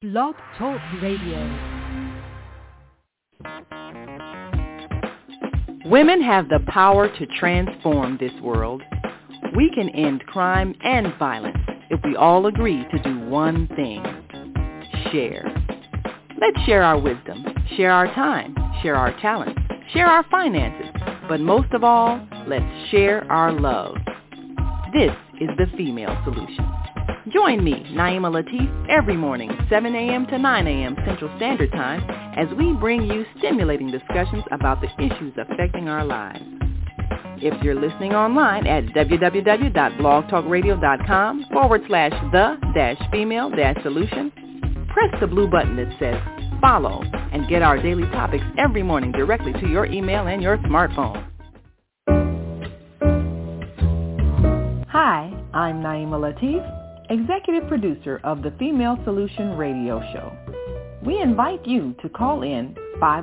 Blog Talk Radio. Women have the power to transform this world. We can end crime and violence if we all agree to do one thing: share. Let's share our wisdom, share our time, share our talents, share our finances, but most of all, let's share our love. This is the Female Solution. Join me, Naima Latif, every morning, 7 a.m. to 9 a.m. Central Standard Time, as we bring you stimulating discussions about the issues affecting our lives. If you're listening online at www.blogtalkradio.com/the-female-solution, press the blue button that says follow and get our daily topics every morning directly to your email and your smartphone. Hi, I'm Naima Latif, Executive Producer of the Female Solution Radio Show. We invite you to call in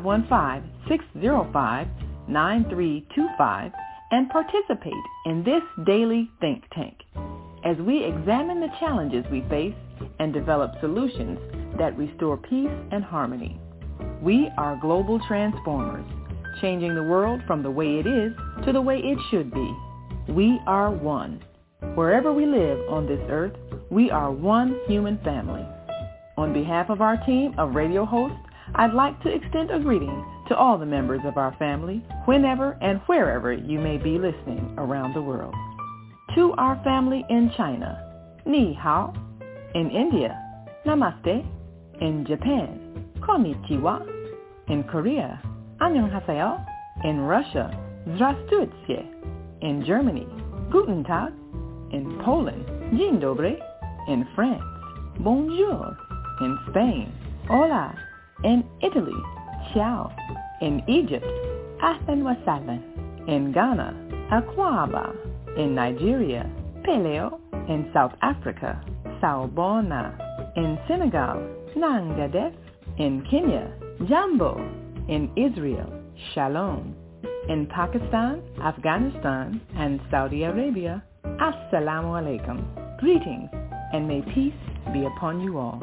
515-605-9325 and participate in this daily think tank as we examine the challenges we face and develop solutions that restore peace and harmony. We are global transformers, changing the world from the way it is to the way it should be. We are one. Wherever we live on this earth, we are one human family. On behalf of our team of radio hosts, I'd like to extend a greeting to all the members of our family, whenever and wherever you may be listening around the world. To our family in China, Ni Hao. In India, Namaste. In Japan, Konnichiwa. In Korea, Annyeonghaseyo. In Russia, Здравствуйте. In Germany, Guten Tag. In Poland, Dzień dobry. In France, Bonjour. In Spain, Hola. In Italy, Ciao. In Egypt, Ahlan wa sahlan. In Ghana, Akwaba. In Nigeria, Peleo. In South Africa, Sawubona. In Senegal, Nangadef. In Kenya, Jambo. In Israel, Shalom. In Pakistan, Afghanistan, and Saudi Arabia, Assalamu alaikum. Greetings, and may peace be upon you all.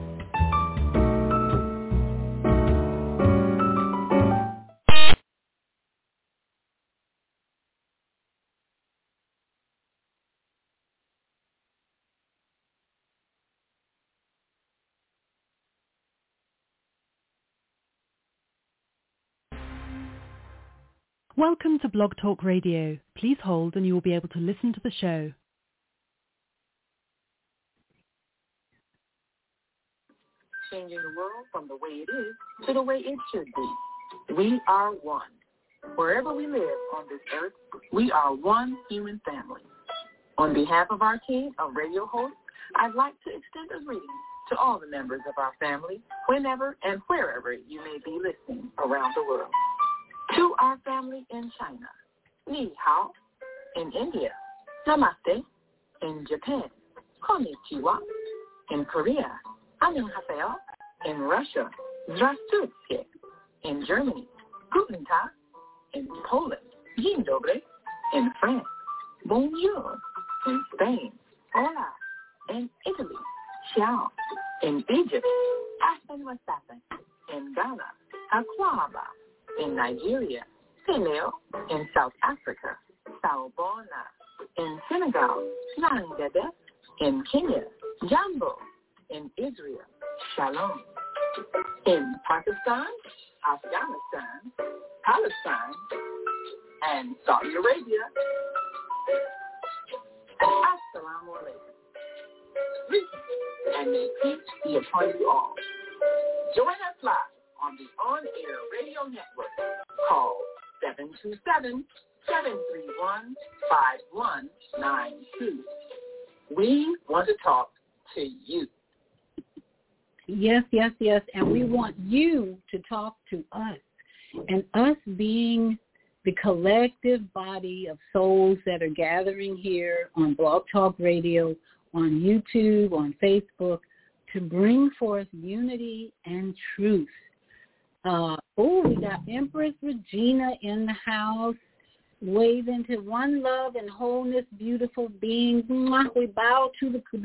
Welcome to Blog Talk Radio. Please hold and you will be able to listen to the show. Changing the world from the way it is to the way it should be. We are one. Wherever we live on this earth, we are one human family. On behalf of our team of radio hosts, I'd like to extend a greeting to all the members of our family, whenever and wherever you may be listening around the world. To our family in China, Ni Hao. In India, Namaste. In Japan, Konnichiwa. In Korea, Annyeonghaseyo. In Russia, Здравствуйте. In Germany, Guten Tag. In Poland, Dzień dobry. In France, Bonjour. In Spain, Hola. In Italy, Ciao. In Egypt, Ahlan wa sahlan. In Ghana, Akwaba. In Nigeria, Peleo. In South Africa, Sawubona. In Senegal, Nangadef. In Kenya, Jambo. In Israel, Shalom. In Pakistan, Afghanistan, Palestine, and Saudi Arabia, Assalamu alaikum. Greetings, and may peace be upon you all. Join us live on the on-air radio network. Call 727-731-5192. We want to talk to you. Yes, and we want you to talk to us, and us being the collective body of souls that are gathering here on Blog Talk Radio, on YouTube, on Facebook, to bring forth unity and truth. We got Empress Regina in the house, waving to one love and wholeness, beautiful beings. We bow to the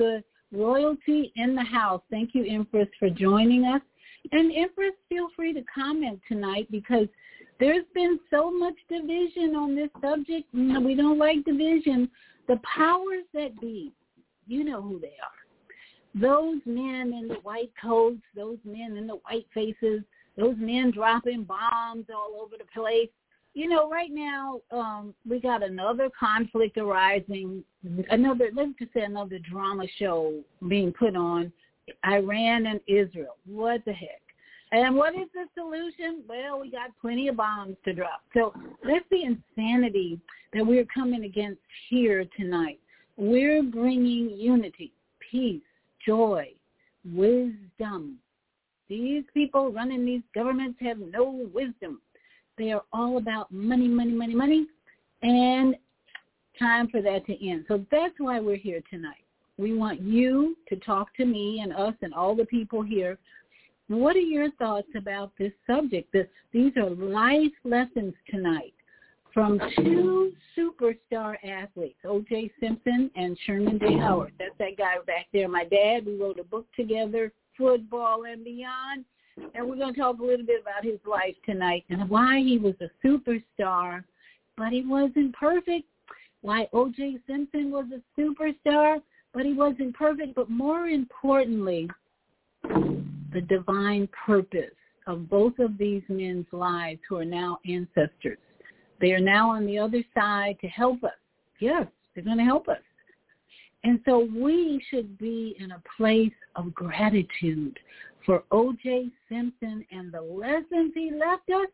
Royalty in the house. Thank you, Empress, for joining us. And Empress, feel free to comment tonight because there's been so much division on this subject. We don't like division. The powers that be, you know who they are. Those men in the white coats, those men in the white faces, those men dropping bombs all over the place. You know, right now we got another conflict arising, let's just say another drama show being put on, Iran and Israel. What the heck? And what is the solution? Well, we got plenty of bombs to drop. So that's the insanity that we're coming against here tonight. We're bringing unity, peace, joy, wisdom. These people running these governments have no wisdom. They are all about money, money, money, money, and time for that to end. So that's why we're here tonight. We want you to talk to me and us and all the people here. What are your thoughts about this subject? These are life lessons tonight from two superstar athletes, O.J. Simpson and Sherman J. Howard. That's that guy back there, my dad. We wrote a book together, Football and Beyond, and we're going to talk a little bit about his life tonight and why he was a superstar, but he wasn't perfect, why O.J. Simpson was a superstar, but he wasn't perfect, but more importantly, the divine purpose of both of these men's lives who are now ancestors. They are now on the other side to help us. Yes, they're going to help us. And so we should be in a place of gratitude for O.J. Simpson and the lessons he left us.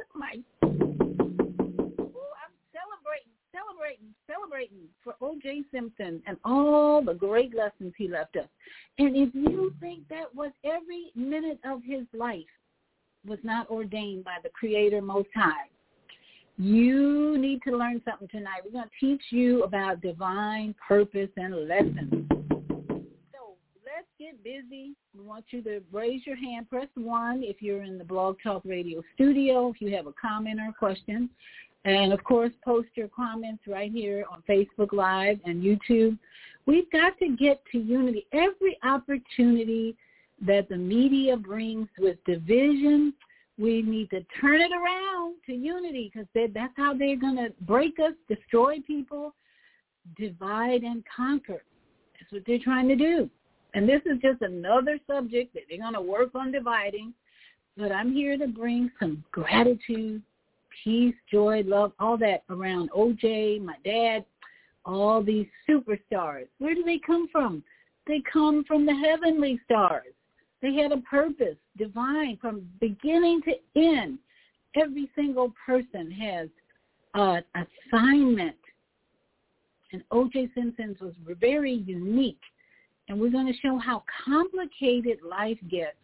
I'm celebrating for O.J. Simpson and all the great lessons he left us. And if you think that was every minute of his life was not ordained by the Creator Most High, you need to learn something tonight. We're going to teach you about divine purpose and lessons. So let's get busy. We want you to raise your hand. Press 1 if you're in the Blog Talk Radio studio, if you have a comment or a question. And, of course, post your comments right here on Facebook Live and YouTube. We've got to get to unity. Every opportunity that the media brings with division, we need to turn it around to unity because that's how they're going to break us, destroy people, divide and conquer. That's what they're trying to do. And this is just another subject that they're going to work on dividing. But I'm here to bring some gratitude, peace, joy, love, all that around O.J., my dad, all these superstars. Where do they come from? They come from the heavenly stars. They had a purpose, divine, from beginning to end. Every single person has an assignment. And O.J. Simpson's was very unique. And we're going to show how complicated life gets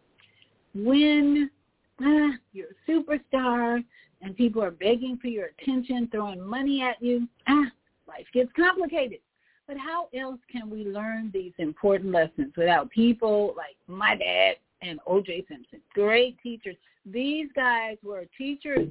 when you're a superstar and people are begging for your attention, throwing money at you. Life gets complicated. But how else can we learn these important lessons without people like my dad and O.J. Simpson? Great teachers. These guys were teachers,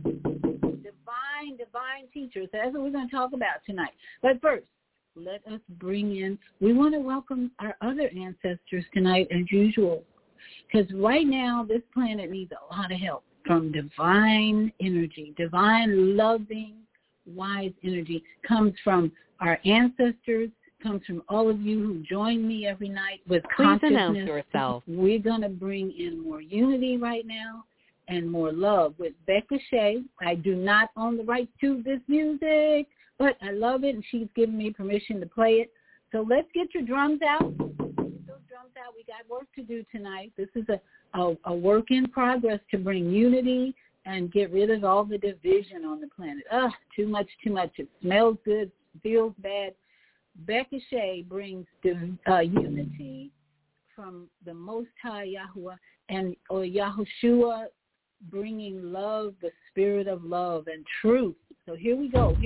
divine teachers. That's what we're going to talk about tonight. But first, let us bring in, we want to welcome our other ancestors tonight as usual. Because right now, this planet needs a lot of help from divine energy. Divine, loving, wise energy comes from our ancestors, comes from all of you who join me every night with consciousness. Please announce yourself. We're going to bring in more unity right now and more love with Becca Shea. I do not own the rights to this music, but I love it, and she's given me permission to play it. So let's get your drums out. Get those drums out. We got work to do tonight. This is a work in progress to bring unity and get rid of all the division on the planet. Too much. It smells good, feels bad. Becca Shea brings unity from the Most High Yahuwah or Yahushua, bringing love, the spirit of love and truth. So here we go.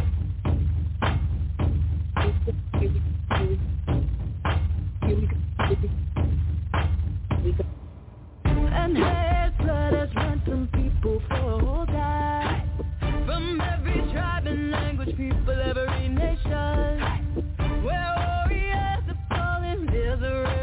And head blood has ransomed people for die. From every tribe and language, people, every nation. Where warriors are falling, there's a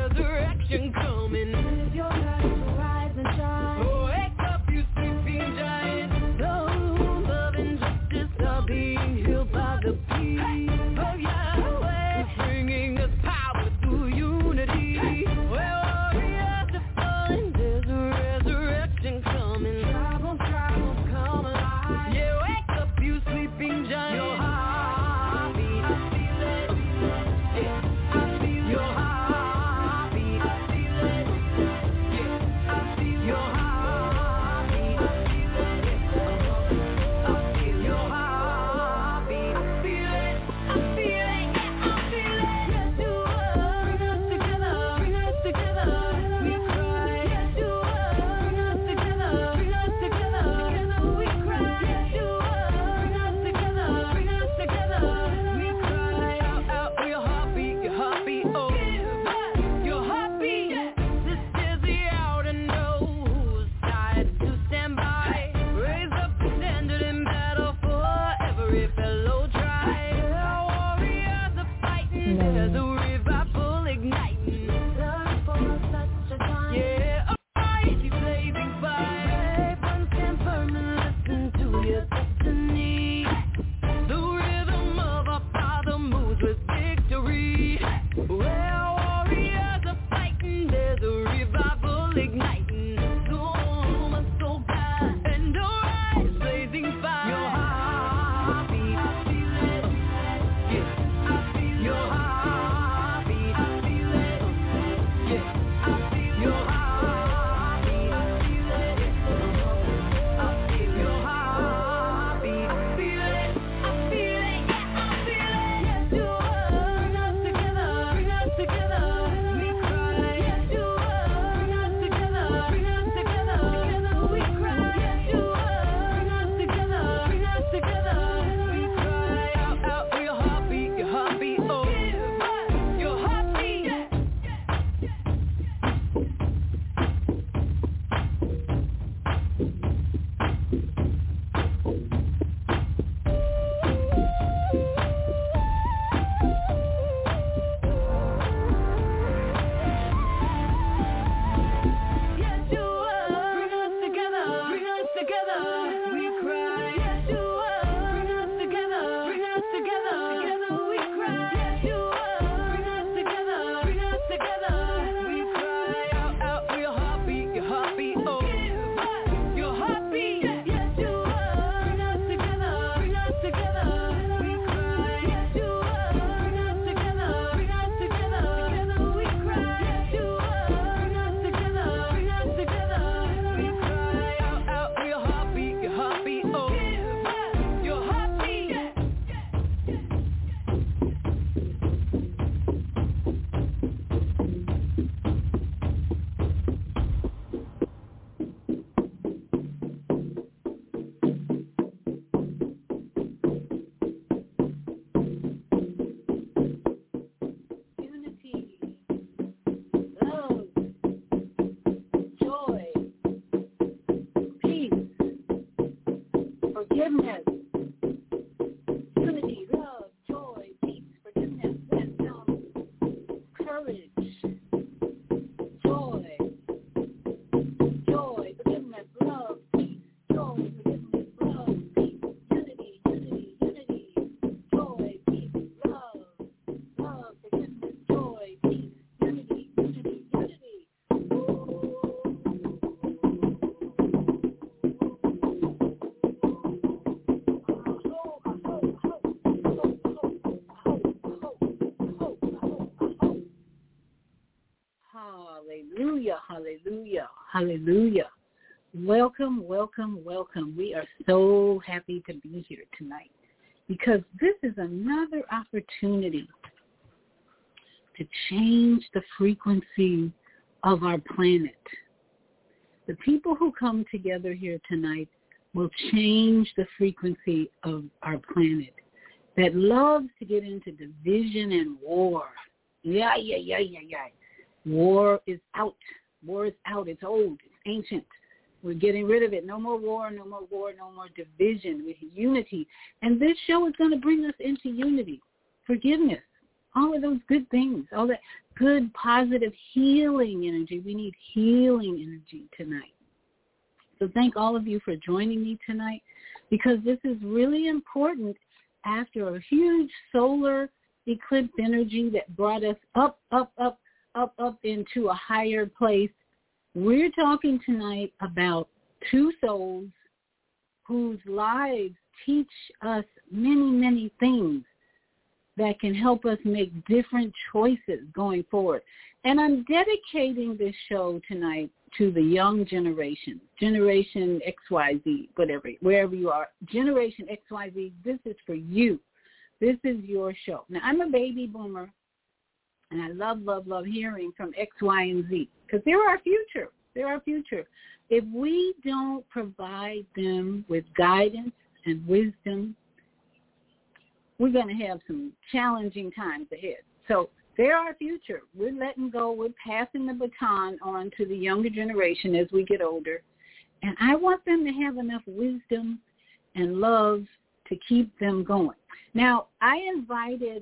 forgiveness, unity, love, joy, peace, forgiveness, wisdom, courage, joy, forgiveness, love, peace, joy, forgiveness, love, peace, unity, joy, peace, love, forgiveness, joy, peace, unity. Hallelujah. Welcome. We are so happy to be here tonight because this is another opportunity to change the frequency of our planet. The people who come together here tonight will change the frequency of our planet that loves to get into division and war. Yeah. War is out. It's old. It's ancient. We're getting rid of it. No more war, no more division, with unity. And this show is going to bring us into unity, forgiveness, all of those good things, all that good, positive, healing energy. We need healing energy tonight. So thank all of you for joining me tonight because this is really important after a huge solar eclipse energy that brought us up into a higher place. We're talking tonight about two souls whose lives teach us many things that can help us make different choices going forward. And I'm dedicating this show tonight to the young generation, Generation XYZ, wherever you are. Generation XYZ, this is for you. This is your show. Now, I'm a baby boomer, and I love hearing from X, Y, and Z because they're our future. If we don't provide them with guidance and wisdom, we're going to have some challenging times ahead. So they're our future. We're letting go. We're passing the baton on to the younger generation as we get older. And I want them to have enough wisdom and love to keep them going. Now, I invited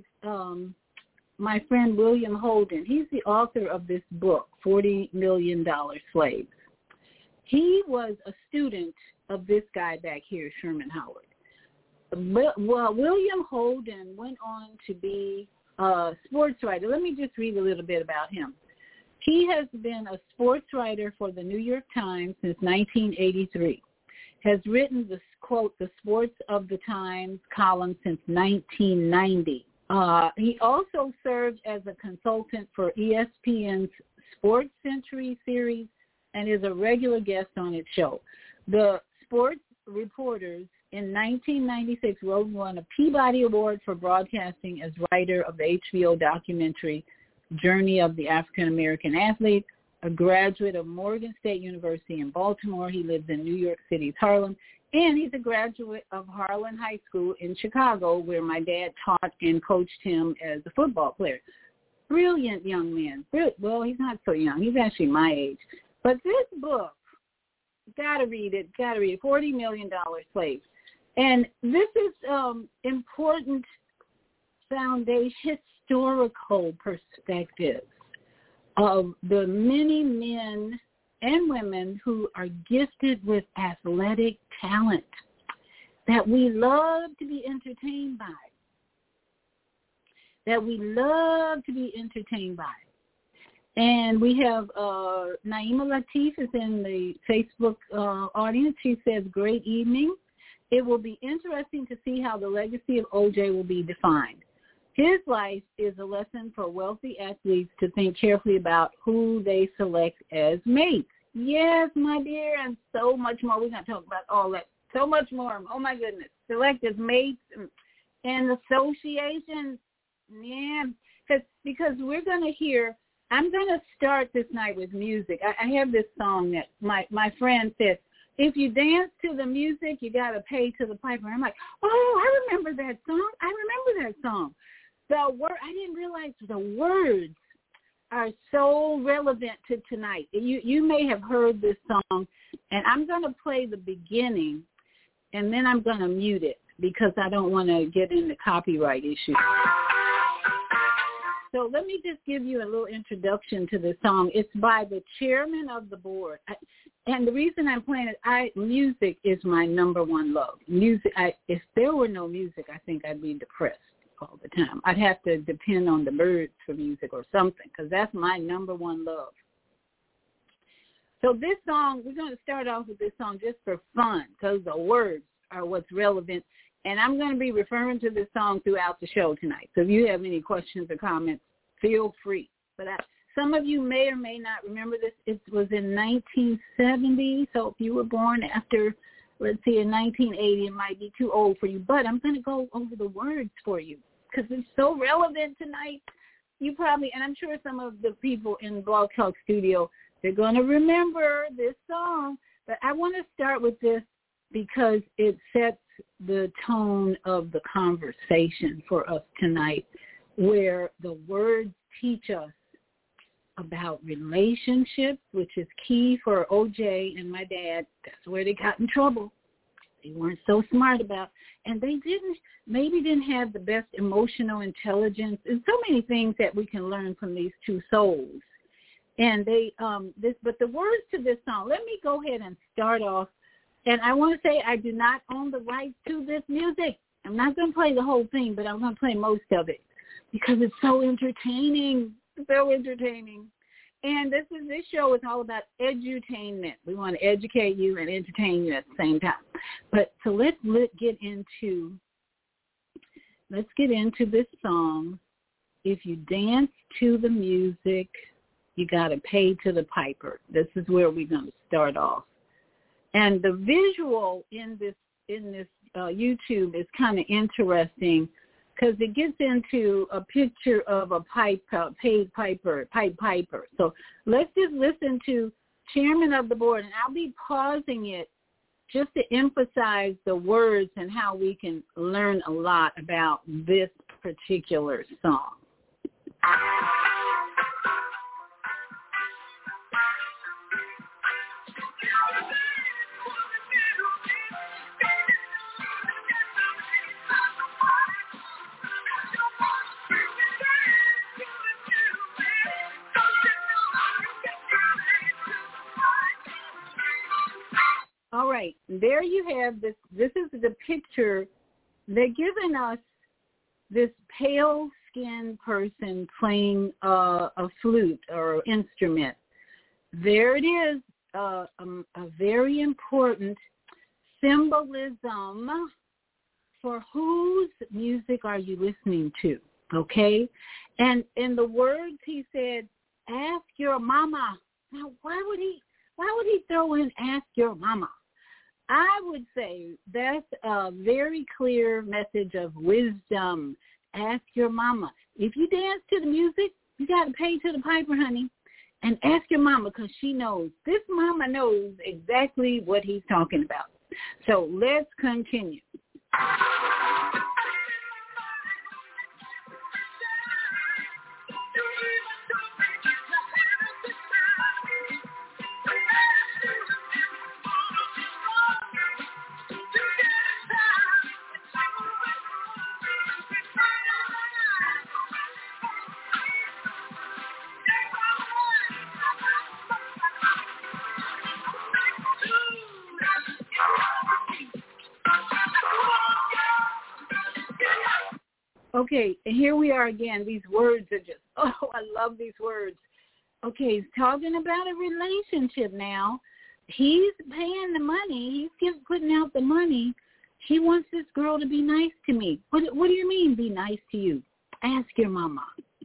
my friend William Holden. He's the author of this book, $40 Million Slaves. He was a student of this guy back here, Sherman Howard. Well, William Holden went on to be a sports writer. Let me just read a little bit about him. He has been a sports writer for the New York Times since 1983. Has written the Sports of the Times column since 1990. He also served as a consultant for ESPN's Sports Century series and is a regular guest on its show. The Sports Reporters in 1996 won a Peabody Award for broadcasting as writer of the HBO documentary Journey of the African American Athlete, a graduate of Morgan State University in Baltimore. He lives in New York City's Harlem. And he's a graduate of Harlan High School in Chicago, where my dad taught and coached him as a football player. Brilliant young man. Well, he's not so young. He's actually my age. But this book, gotta read it, $40 Million Slaves. And this is important foundation, historical perspective of the many men and women who are gifted with athletic talent that we love to be entertained by. And we have Naima Latif is in the Facebook audience. She says, great evening. It will be interesting to see how the legacy of O.J. will be defined. His life is a lesson for wealthy athletes to think carefully about who they select as mates. Yes, my dear, and so much more. We're going to talk about all that. So much more. Oh, my goodness. Select as mates and associations. Yeah, because we're going to hear, I'm going to start this night with music. I have this song that my friend said, if you dance to the music, you got to pay to the piper. I'm like, oh, I remember that song. I didn't realize the words are so relevant to tonight. You may have heard this song, and I'm going to play the beginning, and then I'm going to mute it because I don't want to get into copyright issues. So let me just give you a little introduction to this song. It's by the chairman of the board. And the reason I'm playing it, music is my number one love. Music. If there were no music, I think I'd be depressed all the time. I'd have to depend on the birds for music or something, because that's my number one love. So this song, we're going to start off with this song just for fun, because the words are what's relevant. And I'm going to be referring to this song throughout the show tonight. So if you have any questions or comments, feel free. But some of you may or may not remember this. It was in 1970. So if you were born after, let's see, in 1980, it might be too old for you. But I'm going to go over the words for you because it's so relevant tonight. You probably, and I'm sure some of the people in Blog Talk Studio, they're going to remember this song. But I want to start with this because it sets the tone of the conversation for us tonight, where the words teach us about relationships, which is key for OJ and my dad. That's where they got in trouble. They weren't so smart about, and they maybe didn't have the best emotional intelligence, and so many things that we can learn from these two souls. And but the words to this song, let me go ahead and start off. And I want to say I do not own the rights to this music. I'm not going to play the whole thing, but I'm going to play most of it because it's so entertaining, And this show is all about edutainment. We want to educate you and entertain you at the same time. But so let's get into this song. If you dance to the music, you got to pay to the piper. This is where we're going to start off. And the visual in this YouTube is kind of interesting because it gets into a picture of a pipe piper. So let's just listen to Chairman of the Board, and I'll be pausing it just to emphasize the words and how we can learn a lot about this particular song. All right, there you have this. This is the picture. They're giving us this pale-skinned person playing a flute or instrument. There it is, a very important symbolism for whose music are you listening to, okay? And in the words he said, ask your mama. Now, why would he throw in ask your mama? I would say that's a very clear message of wisdom. Ask your mama. If you dance to the music, you got to pay to the piper, honey. And ask your mama, because she knows. This mama knows exactly what he's talking about. So let's continue. Okay, and here we are again. These words are just, I love these words. Okay, he's talking about a relationship now. He's paying the money. He's putting out the money. He wants this girl to be nice to me. What do you mean, be nice to you? Ask your mama.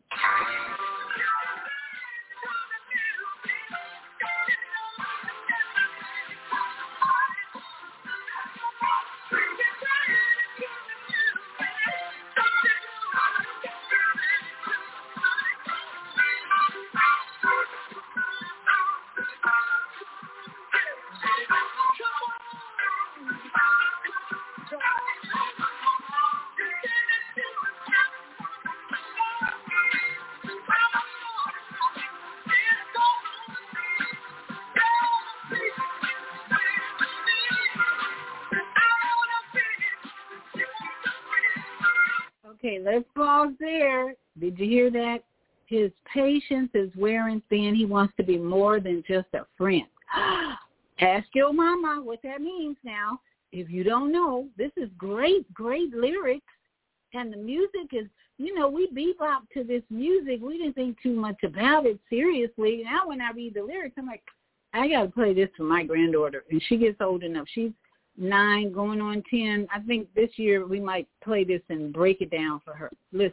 Okay, let's pause there. Did you hear that? His patience is wearing thin. He wants to be more than just a friend. Ask your mama what that means now. If you don't know, this is great lyrics. And the music is, we bebop to this music. We didn't think too much about it seriously. Now when I read the lyrics, I'm like, I got to play this for my granddaughter. And she gets old enough. She's 9, going on 10. I think this year we might play this and break it down for her. Listen.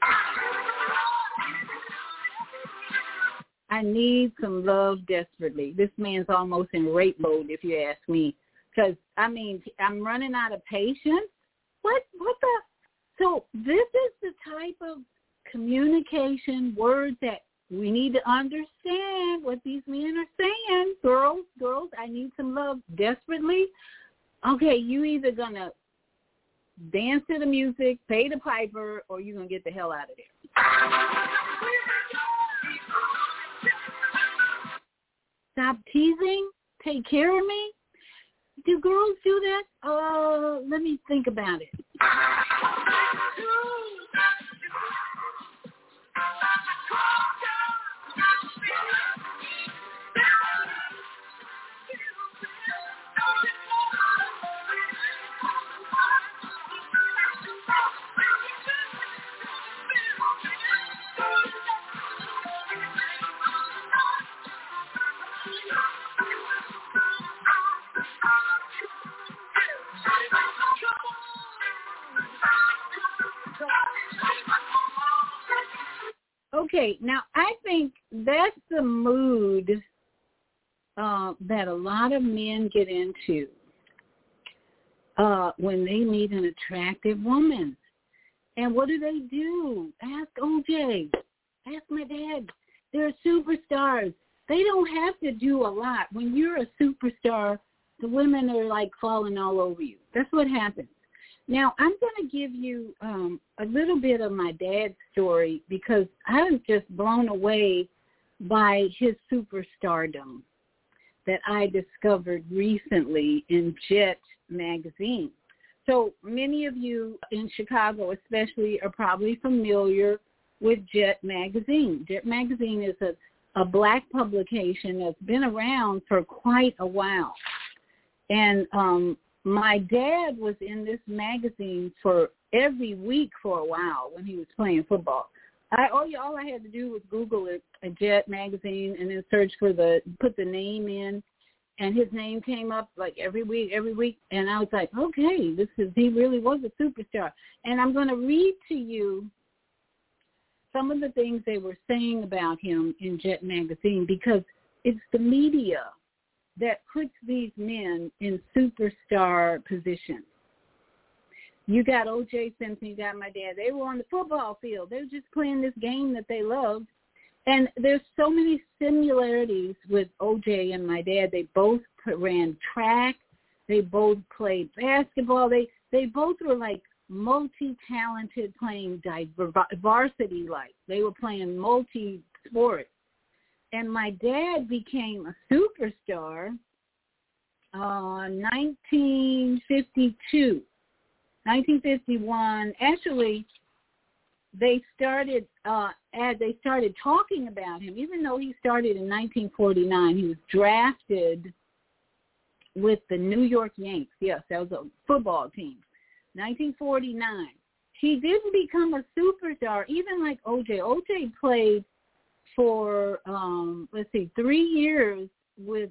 I need some love desperately. This man's almost in rape mode, if you ask me. Because, I'm running out of patience. What the? So this is the type of communication, words that we need to understand what these men are saying. Girls, I need some love desperately. Okay, you either going to dance to the music, pay the piper, or you're going to get the hell out of there. Stop teasing. Take care of me. Do girls do that? Let me think about it. Okay, now I think that's the mood that a lot of men get into when they meet an attractive woman. And what do? Ask OJ. Ask my dad. They're superstars. They don't have to do a lot. When you're a superstar, the women are like falling all over you. That's what happens. Now, I'm going to give you a little bit of my dad's story because I was just blown away by his superstardom that I discovered recently in Jet magazine. So many of you in Chicago especially are probably familiar with Jet magazine. Jet magazine is a black publication that's been around for quite a while. And my dad was in this magazine for every week for a while when he was playing football. All I had to do was Google it, a Jet magazine, and then search for put the name in, and his name came up like every week, and I was like, okay, he really was a superstar. And I'm going to read to you some of the things they were saying about him in Jet magazine because it's the media that puts these men in superstar positions. You got O.J. Simpson, you got my dad. They were on the football field. They were just playing this game that they loved, And there's so many similarities with OJ and my dad. They both ran track. They both played basketball. They both were like multi-talented, playing varsity-like. They were playing multi-sport. And my dad became a superstar 1952. 1951. Actually, they started talking about him, even though he started in 1949. He was drafted with the New York Yanks. Yes, that was a football team. 1949. He didn't become a superstar, even like OJ. OJ played for 3 years with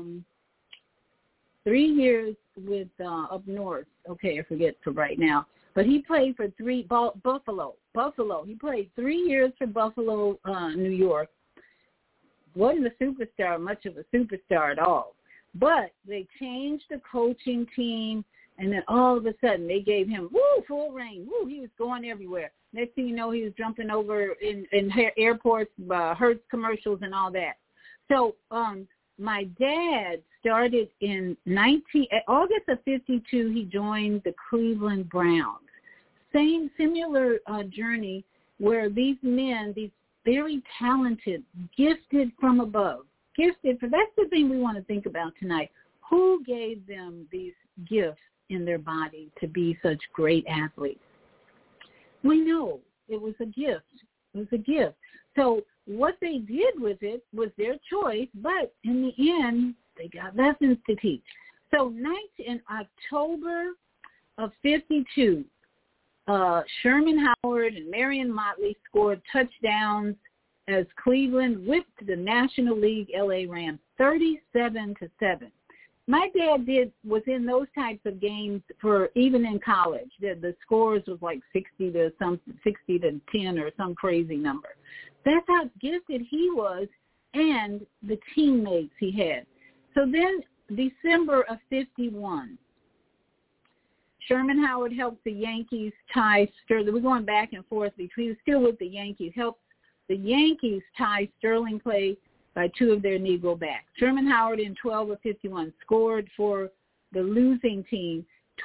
up north. Okay, I forget for right now. But he played for Buffalo. He played 3 years for Buffalo, New York. Wasn't much of a superstar at all. But they changed the coaching team, and then all of a sudden they gave him full reign. He was going everywhere. Next thing you know, he was jumping over in airports, Hertz commercials, and all that. So my dad started in August of 52. He joined the Cleveland Browns. Similar journey where these men, these very talented, gifted from above, that's the thing we want to think about tonight. Who gave them these gifts in their body to be such great athletes? We know it was a gift. So what they did with it was their choice, but in the end, they got lessons to teach. So in October of 52, Sherman Howard and Marion Motley scored touchdowns as Cleveland whipped the National League LA Rams 37-7. My dad was in those types of games for even in college. The scores was like 60 to 10 or some crazy number. That's how gifted he was and the teammates he had. So then December of 51, Sherman Howard helped the Yankees tie Sterling. We're going back and forth between, still with the Yankees, helped the Yankees tie Sterling play by two of their Negro backs. Sherman Howard in 12 of 51 scored for the losing team.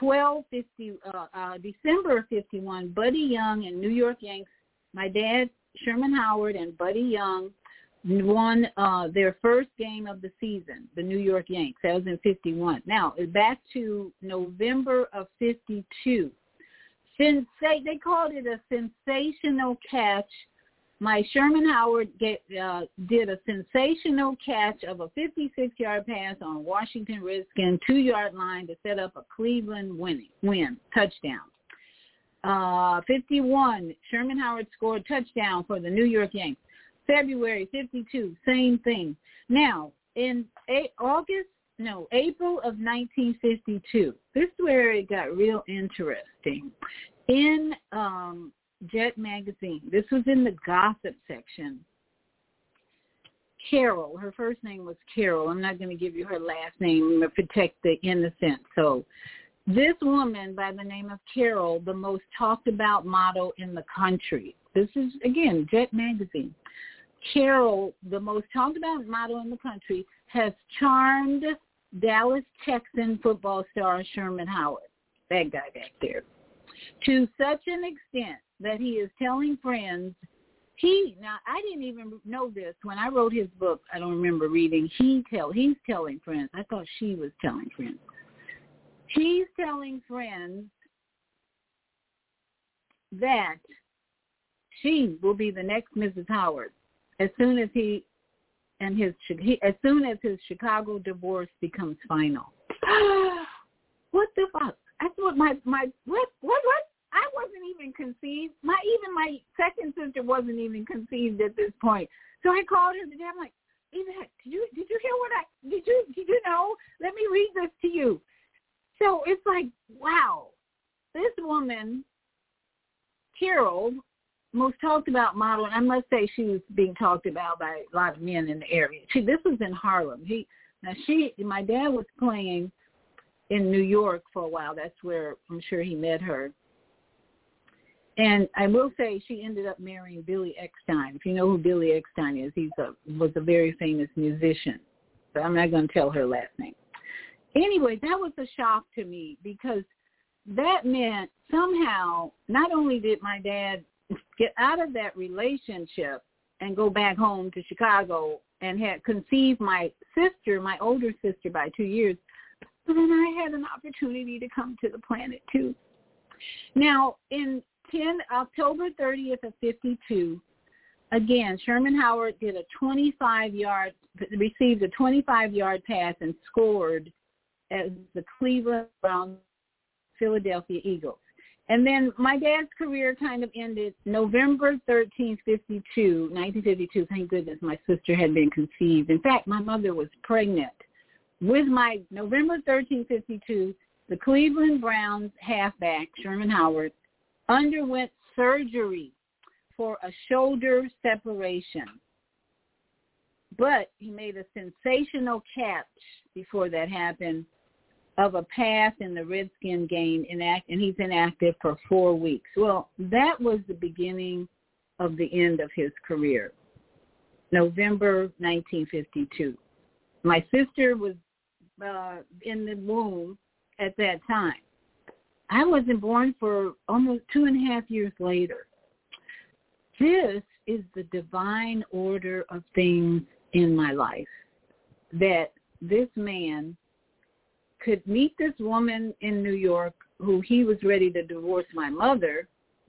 December of 51, Buddy Young and New York Yanks, my dad, Sherman Howard, and Buddy Young won their first game of the season, the New York Yanks. That was in 51. Now, back to November of 52. They called it a sensational catch. My Sherman Howard did a sensational catch of a 56-yard pass on Washington Redskins 2-yard line to set up a Cleveland win touchdown. 51, Sherman Howard scored touchdown for the New York Yanks. February 52, same thing. Now, in April of 1952, this is where it got real interesting. In Jet magazine, this was in the gossip section. Carol, her first name was Carol. I'm not going to give you her last name to protect the innocent. So this woman by the name of Carol, the most talked about model in the country. This is, again, Jet magazine. Carol, the most talked about model in the country, has charmed Dallas Texan football star Sherman Howard, that guy back there, to such an extent that he is telling friends, now I didn't even know this when I wrote his book. I don't remember reading. He's telling friends. I thought she was telling friends. He's telling friends that she will be the next Mrs. Howard as soon as his Chicago divorce becomes final. What the fuck? That's what what? I wasn't even conceived. My second sister wasn't even conceived at this point. So I called her today. I'm like, Yvette, did you hear did you know? Let me read this to you. So it's like, wow, this woman, Carol, most talked about model, and I must say she was being talked about by a lot of men in the area. This was in Harlem. My dad was playing in New York for a while. That's where I'm sure he met her. And I will say she ended up marrying Billy Eckstine. If you know who Billy Eckstine is, was a very famous musician. But I'm not going to tell her last name. Anyway, that was a shock to me because that meant somehow not only did my dad get out of that relationship and go back home to Chicago and had conceived my sister, my older sister, by 2 years, but then I had an opportunity to come to the planet too. Now, in October 30th of 52, again, Sherman Howard received a 25-yard pass and scored as the Cleveland Browns Philadelphia Eagles. And then my dad's career kind of ended November 13th, 1952. Thank goodness my sister had been conceived. In fact, my mother was pregnant. With my November 13th, 52, the Cleveland Browns halfback, Sherman Howard, underwent surgery for a shoulder separation. But he made a sensational catch before that happened of a pass in the Redskin game, and he's inactive for 4 weeks. Well, that was the beginning of the end of his career, November 1952. My sister was in the womb at that time. I wasn't born for almost 2.5 years later. This is the divine order of things in my life, that this man could meet this woman in New York who he was ready to divorce my mother,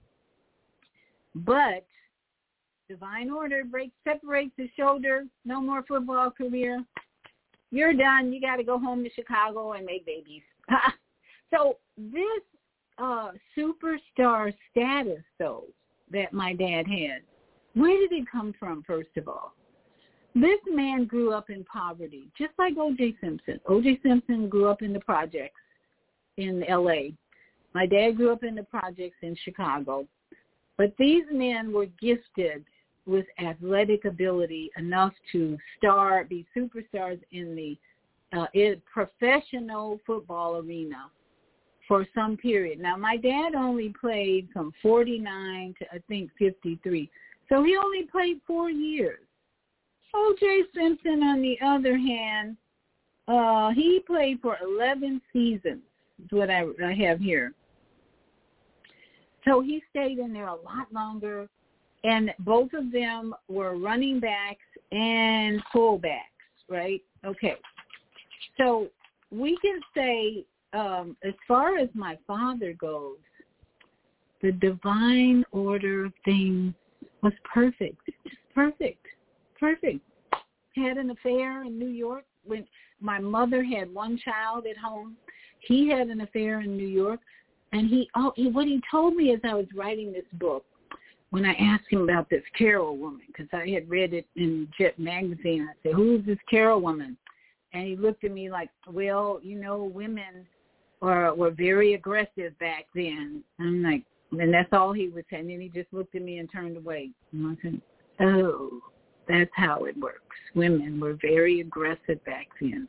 but divine order separates the shoulder, no more football career. You're done. You got to go home to Chicago and make babies. So this superstar status, though, that my dad had, where did it come from, first of all? This man grew up in poverty, just like O.J. Simpson. O.J. Simpson grew up in the projects in L.A. My dad grew up in the projects in Chicago. But these men were gifted with athletic ability enough to be superstars in the professional football arena for some period. Now, my dad only played from 49 to, I think, 53. So he only played 4 years. O.J. Simpson, on the other hand, he played for 11 seasons, is what I have here. So he stayed in there a lot longer, and both of them were running backs and fullbacks, right? Okay. So we can say, as far as my father goes, the divine order of things was perfect, just perfect. Perfect. Had an affair in New York when my mother had one child at home. He had an affair in New York, and what he told me as I was writing this book, when I asked him about this Carol woman, because I had read it in Jet magazine, I said, "Who is this Carol woman?" And he looked at me like, "Well, women were very aggressive back then." I'm like, and that's all he was saying. And then he just looked at me and turned away. And I said, "Oh. That's how it works. Women were very aggressive back then."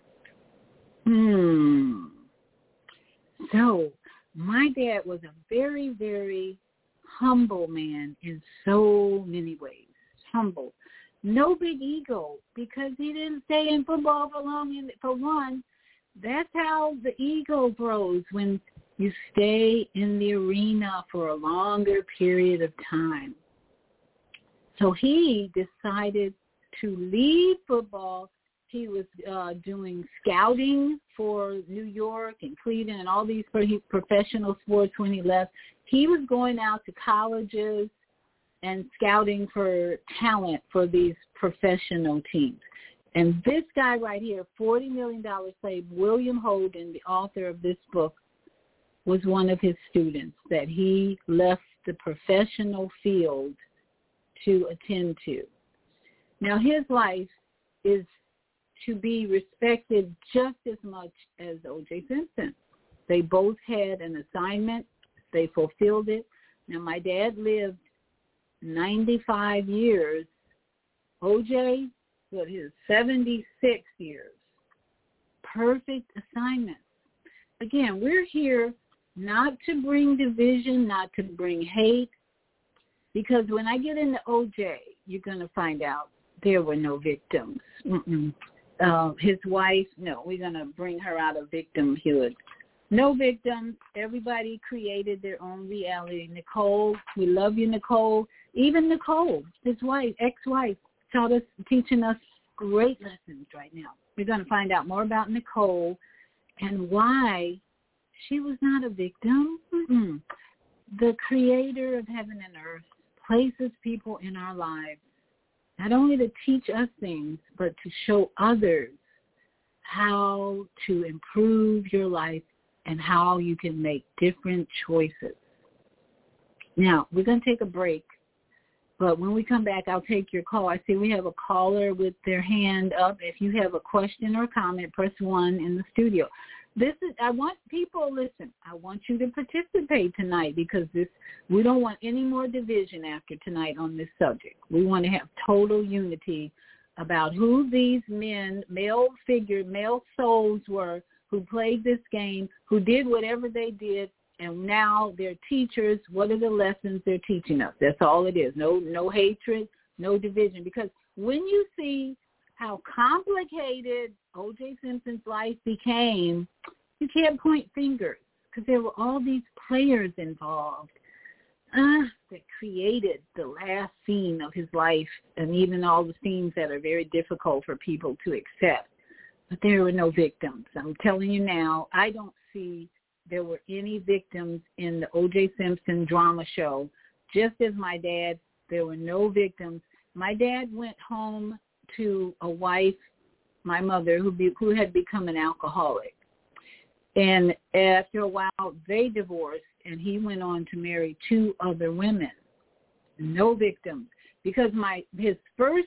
So my dad was a very, very humble man in so many ways. Humble. No big ego, because he didn't stay in football for long. And for one, that's how the ego grows, when you stay in the arena for a longer period of time. So he decided to leave football. He was doing scouting for New York and Cleveland and all these professional sports when he left. He was going out to colleges and scouting for talent for these professional teams. And this guy right here, $40 million slave, William Holden, the author of this book, was one of his students that he left the professional field to attend to. Now, his life is to be respected just as much as O.J. Simpson. They both had an assignment. They fulfilled it. Now, my dad lived 95 years. O.J., his 76 years. Perfect assignment. Again, we're here not to bring division, not to bring hate, Because when I get into OJ, you're going to find out there were no victims. His wife, no, we're going to bring her out of victimhood. No victims. Everybody created their own reality. Nicole, we love you, Nicole. Even Nicole, his wife, ex-wife, teaching us great lessons right now. We're going to find out more about Nicole and why she was not a victim. The creator of heaven and earth places people in our lives not only to teach us things, but to show others how to improve your life and how you can make different choices. Now, we're going to take a break, but when we come back, I'll take your call. I see we have a caller with their hand up. If you have a question or comment, press 1 in the studio. I want people, listen, I want you to participate tonight because we don't want any more division after tonight on this subject. We want to have total unity about who these men, male souls were who played this game, who did whatever they did, and now they're teachers. What are the lessons they're teaching us? That's all it is. No hatred, no division. Because when you see how complicated O.J. Simpson's life became, you can't point fingers because there were all these players involved that created the last scene of his life and even all the scenes that are very difficult for people to accept. But there were no victims. I'm telling you now, I don't see there were any victims in the O.J. Simpson drama show. Just as my dad, there were no victims. My dad went home to a wife, my mother, who had become an alcoholic. And after a while, they divorced, and he went on to marry 2 other women. No victims. Because his first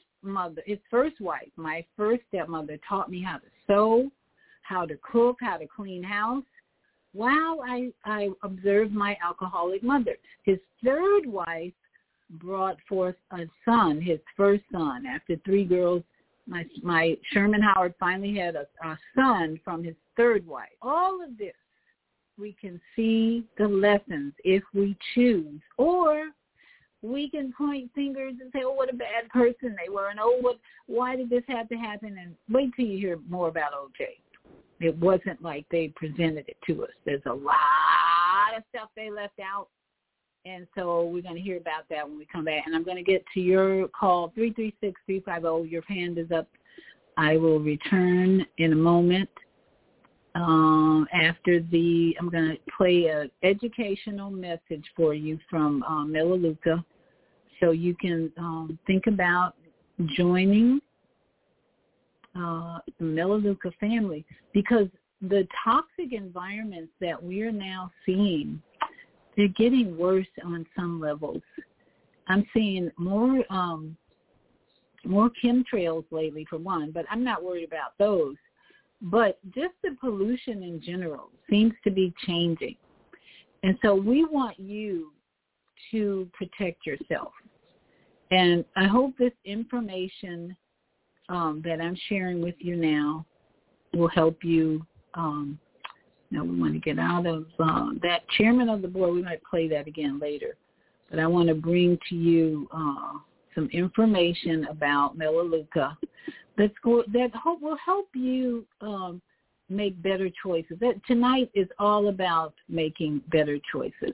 wife, my first stepmother, taught me how to sew, how to cook, how to clean house, while I observed my alcoholic mother. His third wife brought forth a son, his first son. After 3 girls, my Sherman Howard finally had a son from his third wife. All of this, we can see the lessons if we choose. Or we can point fingers and say, oh, what a bad person they were, and why did this have to happen? And wait till you hear more about O.J. It wasn't like they presented it to us. There's a lot of stuff they left out. And so we're going to hear about that when we come back. And I'm going to get to your call, 336-350. Your hand is up. I will return in a moment. I'm going to play an educational message for you from Melaleuca, so you can think about joining the Melaleuca family, because the toxic environments that we're now seeing, they're getting worse on some levels. I'm seeing more chemtrails lately, for one, but I'm not worried about those. But just the pollution in general seems to be changing. And so we want you to protect yourself. And I hope this information that I'm sharing with you now will help you. Now we want to get out of that chairman of the board. We might play that again later. But I want to bring to you some information about Melaleuca that will help you make better choices. Tonight is all about making better choices.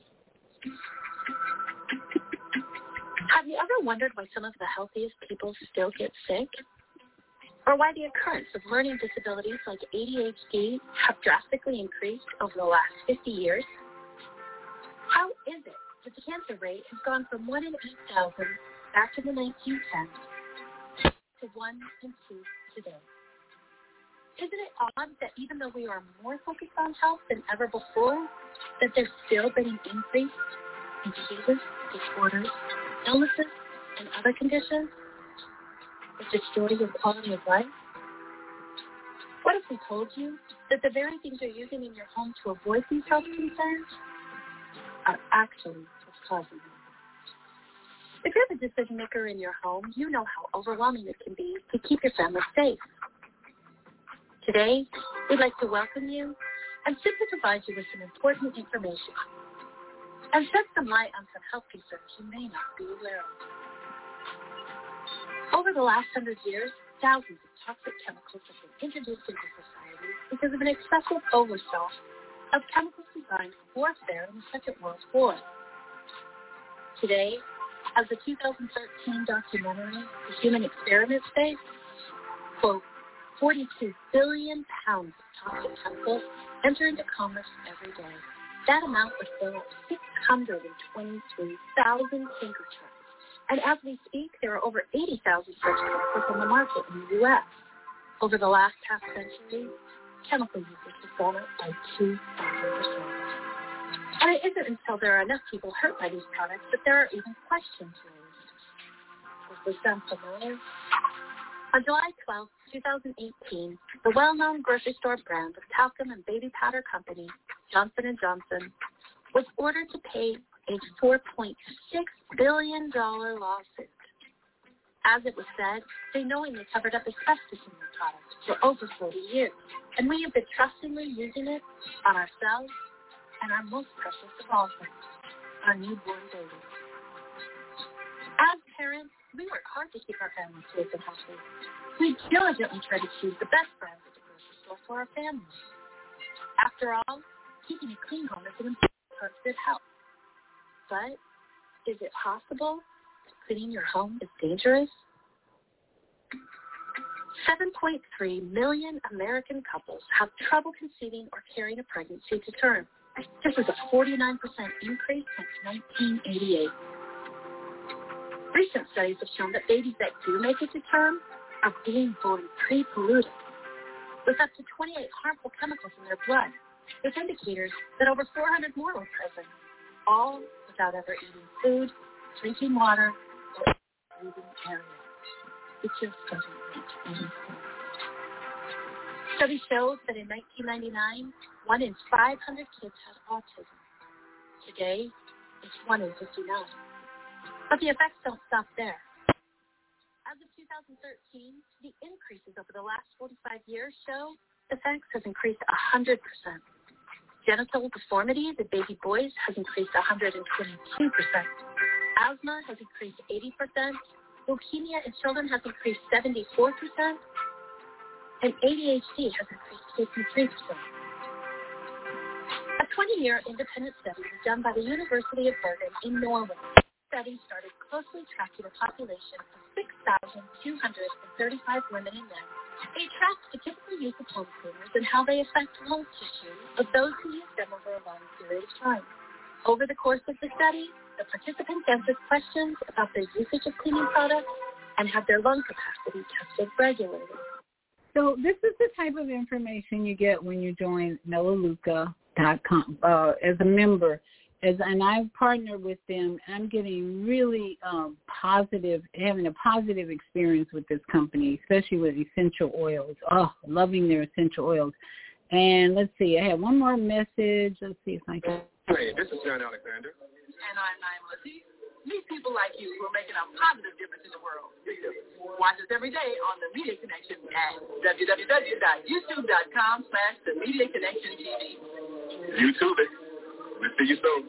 Have you ever wondered why some of the healthiest people still get sick? Or why the occurrence of learning disabilities like ADHD have drastically increased over the last 50 years? How is it that the cancer rate has gone from 1 in 8,000 back in the 1910s to 1 in 2 today? Isn't it odd that even though we are more focused on health than ever before, that there's still been an increase in diseases, disorders, illnesses, and other conditions that destroy your quality of life? What if we told you that the very things you're using in your home to avoid these health concerns are actually what's causing them? If you're the decision maker in your home, you know how overwhelming it can be to keep your family safe. Today, we'd like to welcome you and simply provide you with some important information. and shed some light on some health concerns you may not be aware of. Over the last 100 years, thousands of toxic chemicals have been introduced into society because of an excessive overstock of chemicals designed for warfare in the Second World War. Today, as the 2013 documentary, The Human Experiment states, quote, 42 billion pounds of toxic chemicals enter into commerce every day. That amount would fill up 623,000 tanker trucks. And as we speak, there are over 80,000 such chemicals on the market in the U.S. Over the last half century, chemical usage has gone up by 2,000%. And it isn't until there are enough people hurt by these products that there are even questions raised. Does this sound familiar? On July 12, 2018, the well-known grocery store brand of talcum and baby powder company, Johnson & Johnson, was ordered to pay a $4.6 billion lawsuit. As it was said, they knowingly covered up asbestos in their products for over 40 years, and we have been trustingly using it on ourselves and our most precious of all things, our newborn babies. As parents, we work hard to keep our families safe and healthy. We diligently try to choose the best brands at the grocery store for our families. After all, keeping a clean home is an important part of good health. But is it possible that cleaning your home is dangerous? 7.3 million American couples have trouble conceiving or carrying a pregnancy to term. This is a 49% increase since 1988. Recent studies have shown that babies that do make it to term are being born pre-polluted, with up to 28 harmful chemicals in their blood, with indicators that over 400 more were present, all without ever eating food, drinking water, or breathing air. It just doesn't make any sense. Study shows that in 1999, 1 in 500 kids had autism. Today, it's 1 in 59. But the effects don't stop there. As of 2013, the increases over the last 45 years show the effects has increased 100%. Genital deformities in baby boys has increased 122%. Asthma has increased 80%. Leukemia in children has increased 74%. And ADHD has increased 53%. A 20-year independent study was done by the University of Bergen in Norway. The study started closely tracking a population of 6,235 women and men. They tracked the typical use of home cleaners and how they affect lung tissue of those who use them over a long period of time. Over the course of the study, the participants answered questions about their usage of cleaning products and had their lung capacity tested regularly. So this is the type of information you get when you join Melaleuca.com as a member. And I've partnered with them, and I'm getting really having a positive experience with this company, especially with essential oils. Oh, loving their essential oils. And let's see, I have one more message. Let's see if I can. Hey, this is John Alexander. And I'm Naima Latif. Meet people like you who are making a positive difference in the world. Watch us every day on The Media Connection at www.youtube.com/The Media Connection TV. YouTube it. We'll see you soon.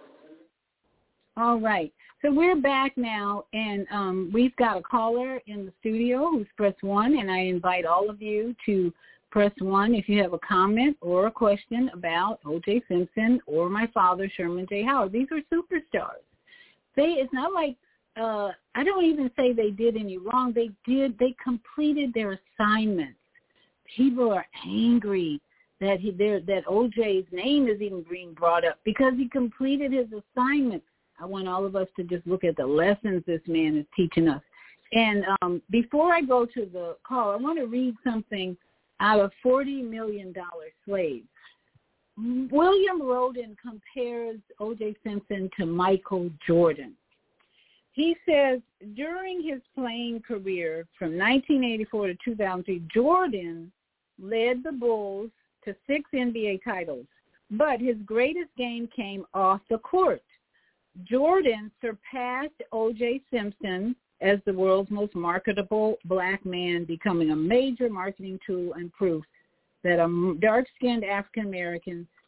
All right. So we're back now, and we've got a caller in the studio who's pressed 1, and I invite all of you to press 1 if you have a comment or a question about O.J. Simpson or my father, Sherman J. Howard. These are superstars. It's not like, I don't even say they did any wrong. They completed their assignments. People are angry that O.J.'s name is even being brought up because he completed his assignments. I want all of us to just look at the lessons this man is teaching us. And before I go to the call, I want to read something out of $40 Million Slaves. William Roden compares O.J. Simpson to Michael Jordan. He says during his playing career from 1984 to 2003, Jordan led the Bulls to 6 NBA titles, but his greatest game came off the court. Jordan surpassed O.J. Simpson as the world's most marketable black man, becoming a major marketing tool and proof that a dark-skinned African-American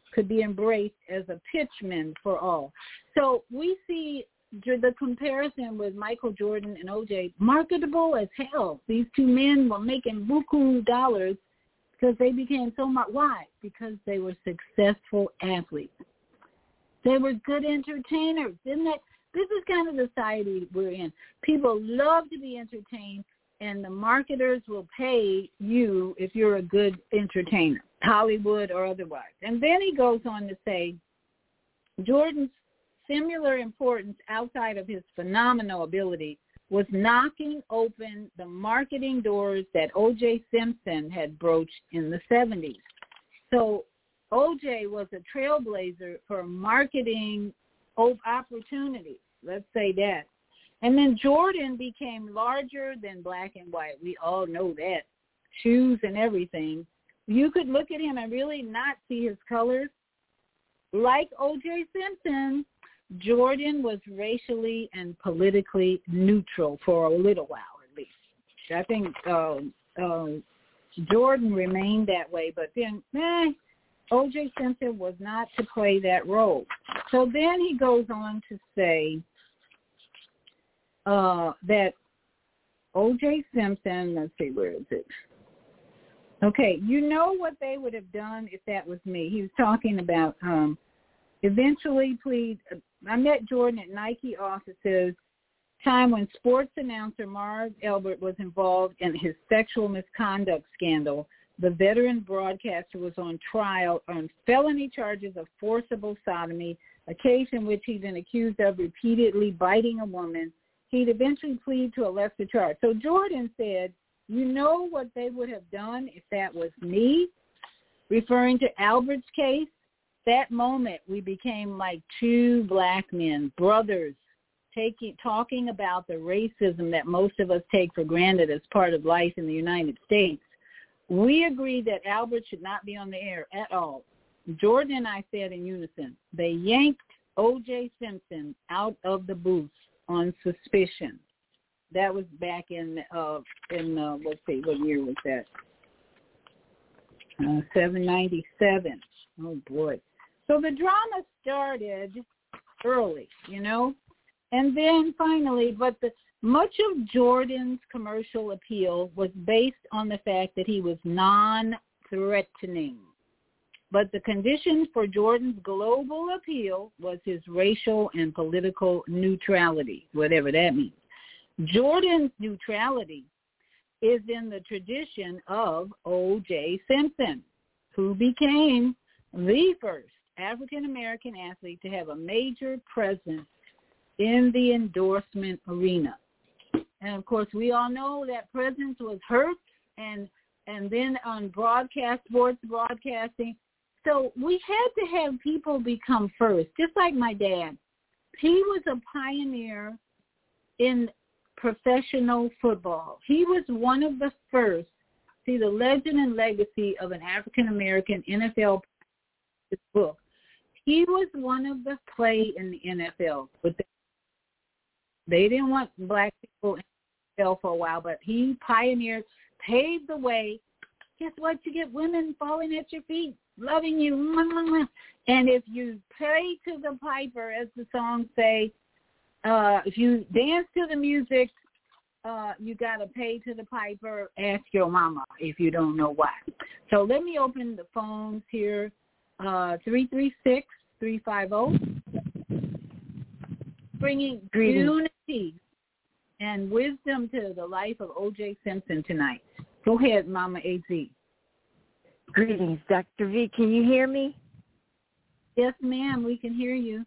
could be embraced as a pitchman for all. So we see the comparison with Michael Jordan and O.J. marketable as hell. These two men were making buku dollars because they became so much. Why? Because they were successful athletes. They were good entertainers. Isn't that? This is kind of the society we're in. People love to be entertained, and the marketers will pay you if you're a good entertainer, Hollywood or otherwise. And then he goes on to say, Jordan's similar importance outside of his phenomenal ability was knocking open the marketing doors that O.J. Simpson had broached in the 70s. So O.J. was a trailblazer for marketing opportunities, let's say that. And then Jordan became larger than black and white. We all know that. Shoes and everything. You could look at him and really not see his colors. Like O.J. Simpson, Jordan was racially and politically neutral for a little while, at least. I think Jordan remained that way, but then O.J. Simpson was not to play that role. So then he goes on to say that O.J. Simpson, let's see, where is it? Okay, you know what they would have done if that was me. He was talking about eventually I met Jordan at Nike offices, time when sports announcer Marv Albert was involved in his sexual misconduct scandal. The veteran broadcaster was on trial on felony charges of forcible sodomy, a case in which he'd been accused of repeatedly biting a woman. He'd eventually plead to a lesser charge. So Jordan said, you know what they would have done if that was me? Referring to Albert's case, that moment we became like two black men, brothers, talking about the racism that most of us take for granted as part of life in the United States. We agreed that Albert should not be on the air at all. Jordan and I said in unison, they yanked O.J. Simpson out of the booth on suspicion. That was back in let's see, what year was that? 797. Oh, boy. So the drama started early, and then finally, but much of Jordan's commercial appeal was based on the fact that he was non-threatening. But the condition for Jordan's global appeal was his racial and political neutrality, whatever that means. Jordan's neutrality is in the tradition of O.J. Simpson, who became the first African-American athlete to have a major presence in the endorsement arena. And, of course, we all know that presence was hurt and then on sports broadcasting. So we had to have people become first, just like my dad. He was a pioneer in professional football. He was one of the first. See, the legend and legacy of an African-American NFL book. He was one of the play in the NFL. But they didn't want black people in the NFL for a while, but he pioneered, paved the way. Guess what? You get women falling at your feet, loving you. And if you pay to the piper, as the songs say, if you dance to the music, you got to pay to the piper. Ask your mama if you don't know why. So let me open the phones here. 336-350. Bringing unity and wisdom to the life of O.J. Simpson tonight. Go ahead, Mama A.Z. Greetings, Dr. V. Can you hear me? Yes, ma'am. We can hear you.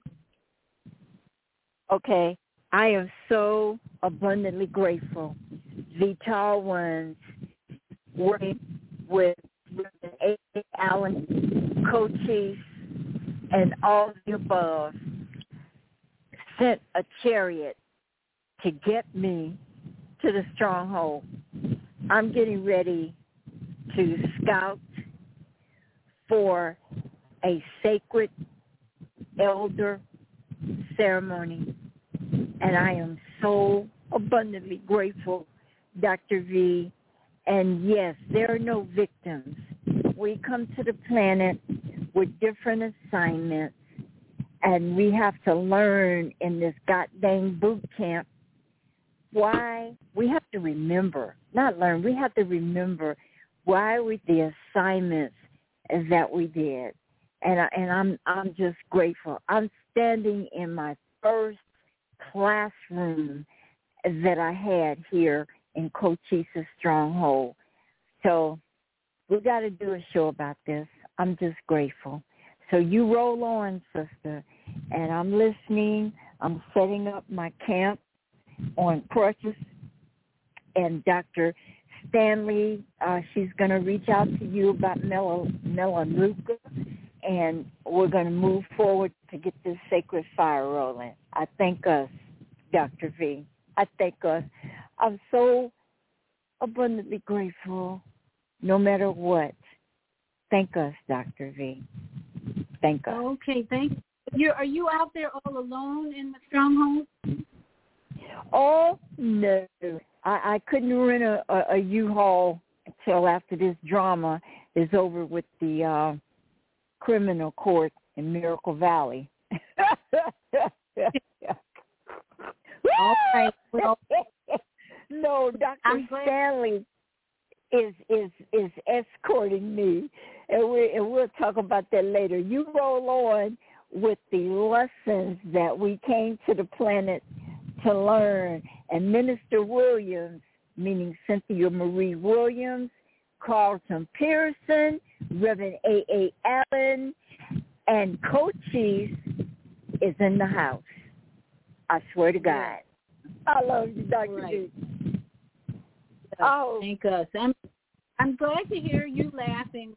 Okay. I am so abundantly grateful. The tall ones working with A. Allen, Cochise, and all the above sent a chariot to get me to the stronghold. I'm getting ready to scout for a sacred elder ceremony, and I am so abundantly grateful, Dr. V. And yes, there are no victims. We come to the planet with different assignments, and we have to learn in this goddamn boot camp why we have to remember, not learn, we have to remember why we the assignments that we did. And I'm just grateful. I'm standing in my first classroom that I had here in Cochisa's Stronghold. So we got to do a show about this. I'm just grateful. So you roll on, sister, and I'm listening. I'm setting up my camp on crutches, and Dr. Stanley, she's going to reach out to you about Melaleuca, and we're going to move forward to get this sacred fire rolling. I thank us, Dr. V. I thank us. I'm so abundantly grateful, no matter what. Thank us, Dr. V. Thank us. Okay, thank you. Are you out there all alone in the stronghold? Oh, no. I couldn't rent a U-Haul until after this drama is over with the criminal court in Miracle Valley. All right. Well, no, Dr. Stanley is escorting me, and we'll talk about that later. You roll on with the lessons that we came to the planet to learn. And Minister Williams, meaning Cynthia Marie Williams, Carlton Pearson, Reverend A.A. Allen, and Cochise is in the house. I swear to God. I love you, Dr. Right. D. Oh, thank us. I'm glad to hear you laughing.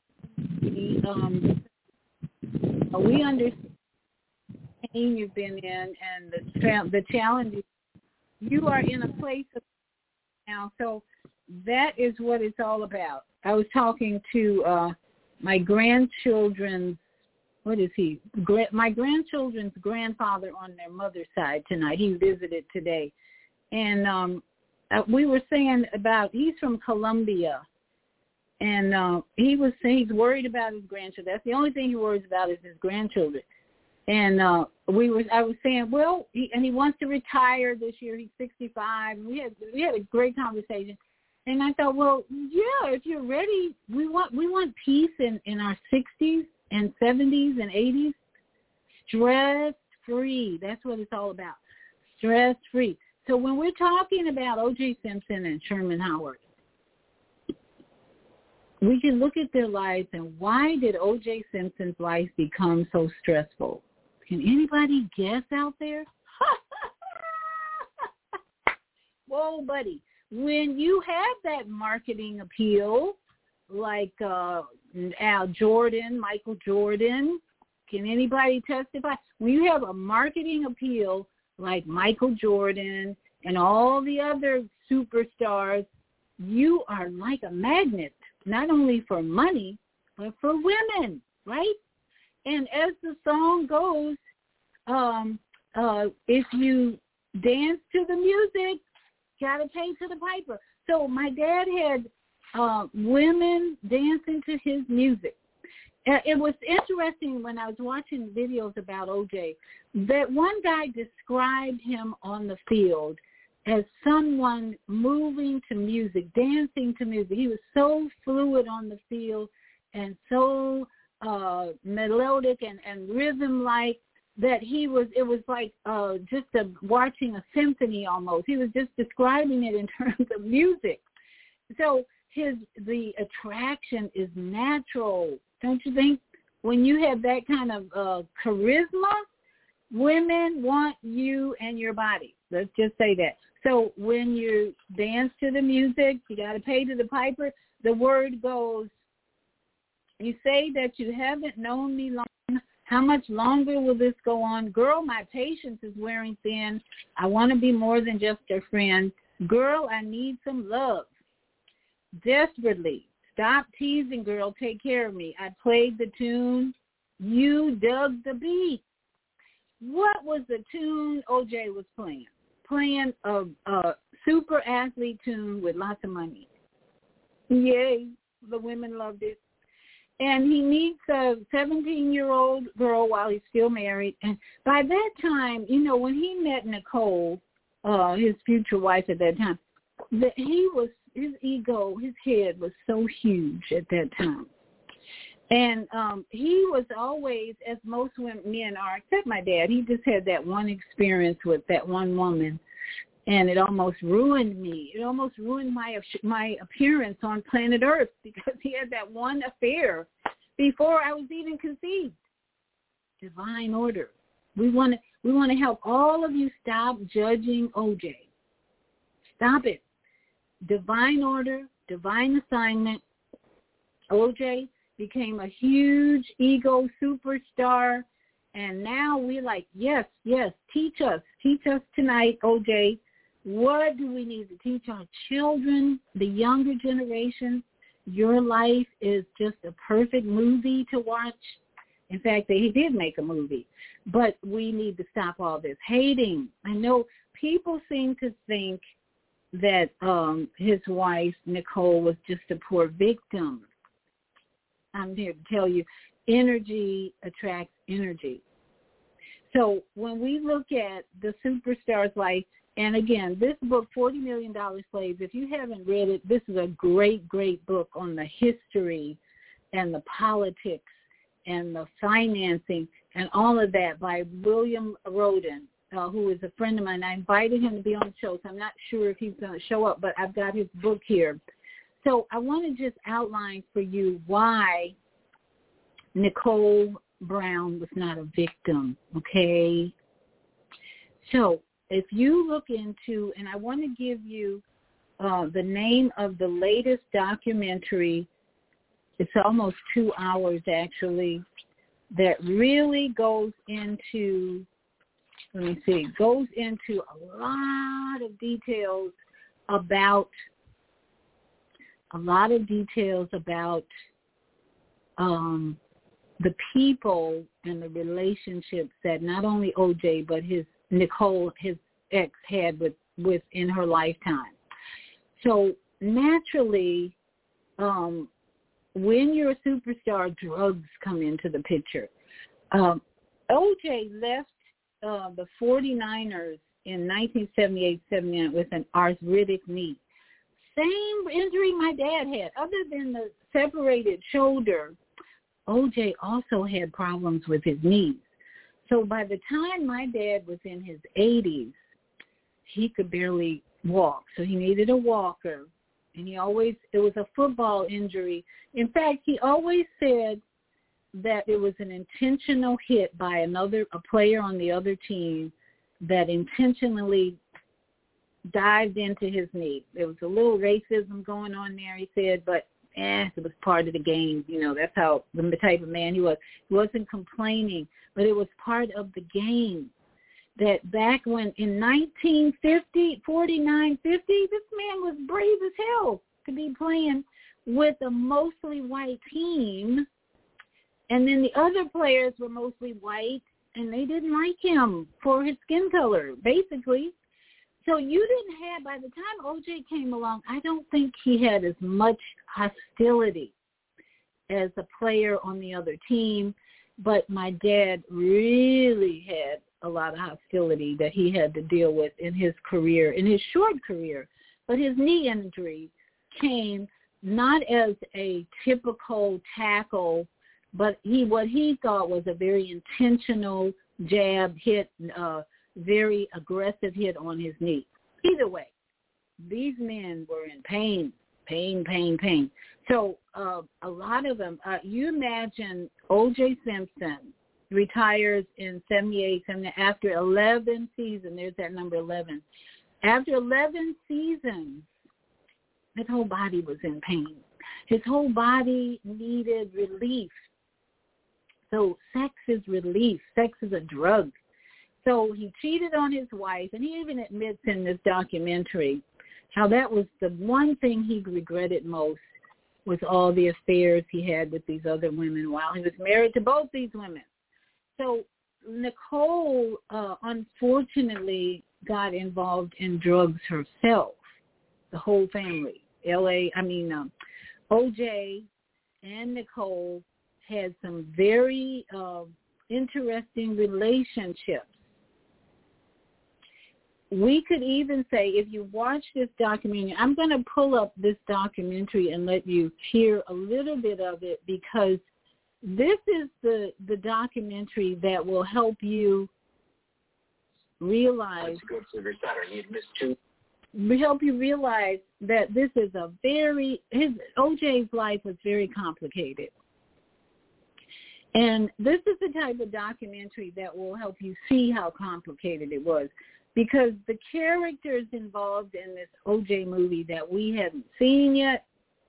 We understand the pain you've been in and the challenges. You are in a place now, so that is what it's all about. I was talking to my grandchildren's, my grandchildren's grandfather on their mother's side tonight. He visited today. And we were saying about, he's from Colombia. And he was saying he's worried about his grandchildren. That's the only thing he worries about is his grandchildren. And I was saying, well, he wants to retire this year. He's 65. We had a great conversation. And I thought, well, yeah, if you're ready, we want peace in our 60s and 70s and 80s. Stress-free. That's what it's all about. Stress-free. So when we're talking about O.J. Simpson and Sherman Howard, we can look at their lives and why did O.J. Simpson's life become so stressful? Can anybody guess out there? Whoa, buddy. When you have that marketing appeal, like Al Jordan, Michael Jordan, can anybody testify? When you have a marketing appeal like Michael Jordan and all the other superstars, you are like a magnet, not only for money, but for women, right? And as the song goes, if you dance to the music, got to pay to the piper. So my dad had women dancing to his music. It was interesting when I was watching videos about O.J. that one guy described him on the field as someone moving to music, dancing to music. He was so fluid on the field and so melodic and rhythm-like that it was like just watching a symphony almost. He was just describing it in terms of music. So the attraction is natural, don't you think? When you have that kind of charisma, women want you and your body. Let's just say that. So when you dance to the music, you got to pay to the piper. The word goes, you say that you haven't known me long. How much longer will this go on? Girl, my patience is wearing thin. I want to be more than just a friend. Girl, I need some love. Desperately. Stop teasing, girl. Take care of me. I played the tune. You dug the beat. What was the tune O.J. was playing? Playing a super athlete tune with lots of money. Yay. The women loved it. And he meets a 17-year-old girl while he's still married. And by that time, you know, when he met Nicole, his future wife at that time, his ego, his head was so huge at that time. And he was always, as most men are, except my dad, he just had that one experience with that one woman, and it almost ruined me. It almost ruined my appearance on planet Earth because he had that one affair before I was even conceived. Divine order. We want to help all of you stop judging OJ. Stop it. Divine order, divine assignment. OJ became a huge ego superstar, and now we're like, yes, teach us tonight, OJ. What do we need to teach our children, the younger generation? Your life is just a perfect movie to watch. In fact, he did make a movie, but we need to stop all this hating. I know people seem to think that his wife, Nicole, was just a poor victim. I'm here to tell you, energy attracts energy. So when we look at the superstar's life, and again, this book, $40 Million Slaves, if you haven't read it, this is a great, great book on the history and the politics and the financing and all of that by William Roden, who is a friend of mine. I invited him to be on the show, so I'm not sure if he's going to show up, but I've got his book here. So I want to just outline for you why Nicole Brown was not a victim, okay? So if you look into, and I want to give you the name of the latest documentary, it's almost 2 hours actually, that really goes into, goes into a lot of details about the people and the relationships that not only OJ but Nicole, his ex, had within her lifetime. So naturally, when you're a superstar, drugs come into the picture. OJ left the 49ers in 1978-79 with an arthritic knee. Same injury my dad had. Other than the separated shoulder, OJ also had problems with his knees. So by the time my dad was in his 80s, he could barely walk. So he needed a walker. And it was a football injury. In fact, he always said that it was an intentional hit by a player on the other team that intentionally dived into his knee. There was a little racism going on there, he said, but it was part of the game. You know, that's how the type of man he was. He wasn't complaining, but it was part of the game. That back when in 1950, 49, 50, this man was brave as hell to be playing with a mostly white team. And then the other players were mostly white, and they didn't like him for his skin color, basically. So you didn't have, by the time OJ came along, I don't think he had as much hostility as a player on the other team, but my dad really had a lot of hostility that he had to deal with in his career, in his short career. But his knee injury came not as a typical tackle, but what he thought was a very intentional jab hit, very aggressive hit on his knee. Either way, these men were in pain. So a lot of them, you imagine O.J. Simpson retires in 78, after 11 seasons, there's that number 11. After 11 seasons, his whole body was in pain. His whole body needed relief. So sex is relief. Sex is a drug. So he cheated on his wife, and he even admits in this documentary how that was the one thing he regretted most, was all the affairs he had with these other women while he was married to both these women. So Nicole, unfortunately, got involved in drugs herself, the whole family. OJ and Nicole had some very interesting relationships. We could even say, if you watch this documentary, I'm going to pull up this documentary and let you hear a little bit of it, because this is the documentary that will help you realize, help you realize that this is OJ's life was very complicated. And this is the type of documentary that will help you see how complicated it was, because the characters involved in this OJ movie that we haven't seen yet,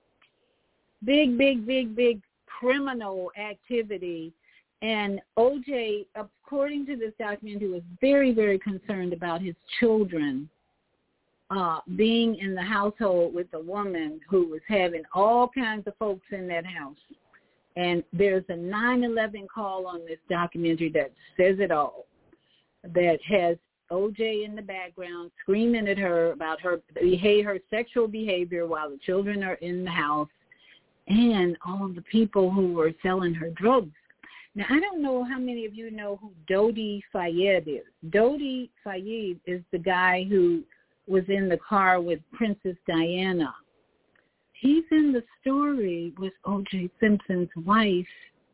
big criminal activity. And OJ, according to this documentary, was very, very concerned about his children being in the household with a woman who was having all kinds of folks in that house. And there's a 9/11 call on this documentary that says it all, that has OJ in the background screaming at her about her sexual behavior while the children are in the house, and all the people who were selling her drugs. Now, I don't know how many of you know who Dodi Fayed is. Dodi Fayed is the guy who was in the car with Princess Diana. He's in the story with O.J. Simpson's wife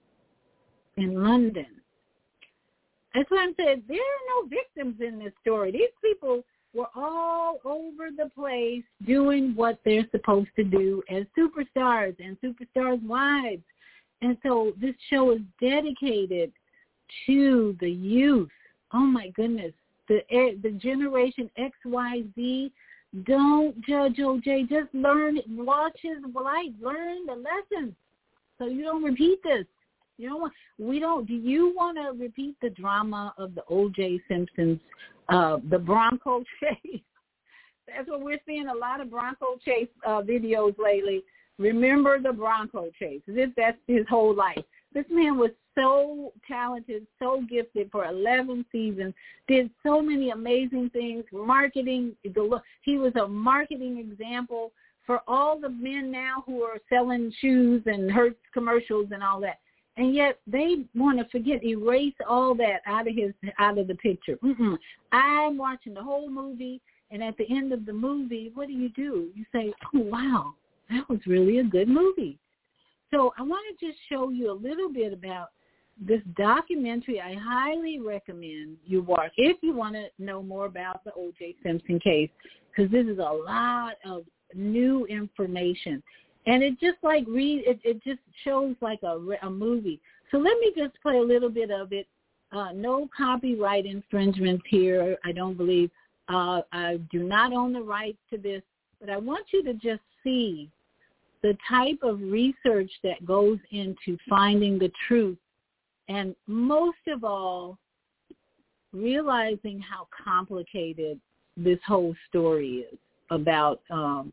in London. That's why I'm saying there are no victims in this story. These people were all over the place doing what they're supposed to do as superstars and superstars' wives. And so this show is dedicated to the youth. Oh, my goodness. The generation X, Y, Z. Don't judge OJ. Just learn, watch his life, learn the lessons, so you don't repeat this. Do you want to repeat the drama of the OJ Simpsons, the Bronco chase? That's what we're seeing, a lot of Bronco chase videos lately. Remember the Bronco chase. That's his whole life. This man was so talented, so gifted for 11 seasons, did so many amazing things, marketing. He was a marketing example for all the men now who are selling shoes and Hertz commercials and all that. And yet they want to erase all that out of the picture. I'm watching the whole movie, and at the end of the movie, what do? You say, oh, wow, that was really a good movie. So I want to just show you a little bit about this documentary. I highly recommend you watch if you want to know more about the O.J. Simpson case, because this is a lot of new information. And it just it just shows like a movie. So let me just play a little bit of it. No copyright infringements here, I don't believe. I do not own the rights to this, but I want you to just see the type of research that goes into finding the truth, and most of all, realizing how complicated this whole story is about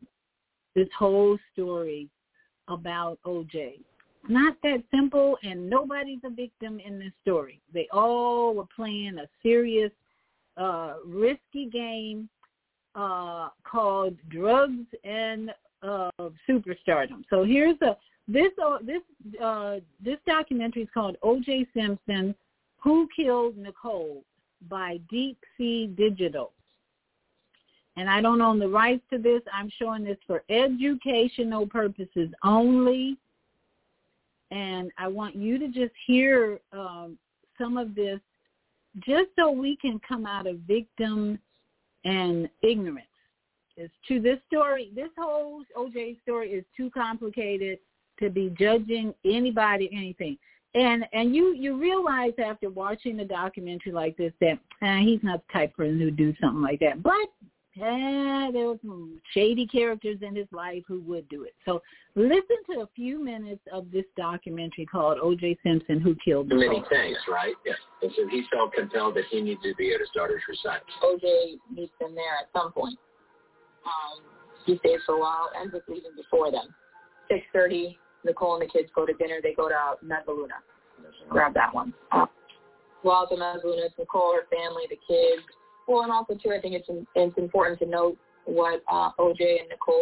OJ. Not that simple, and nobody's a victim in this story. They all were playing a serious, risky game called drugs and superstardom. So here's this documentary is called O.J. Simpson, Who Killed Nicole, by Deep Sea Digital. And I don't own the rights to this. I'm showing this for educational purposes only. And I want you to just hear some of this, just so we can come out of victim and ignorance. It's to this story, this whole OJ story is too complicated to be judging anybody, anything. And you realize after watching the documentary like this that he's not the type of person who do something like that. But there were some shady characters in his life who would do it. So listen to a few minutes of this documentary called O.J. Simpson, Who Killed Nicole. Many things, right? Yeah. And so he felt compelled that he needed to be at his daughter's recital. O.J. meets them there at some point. He stays for a while, ends up leaving before them. 6:30, Nicole and the kids go to dinner. They go to Mezzaluna. Grab that one. While at the Mezzaluna, it's Nicole, her family, the kids. Well, and also, too, I think it's important to note what O.J. and Nicole's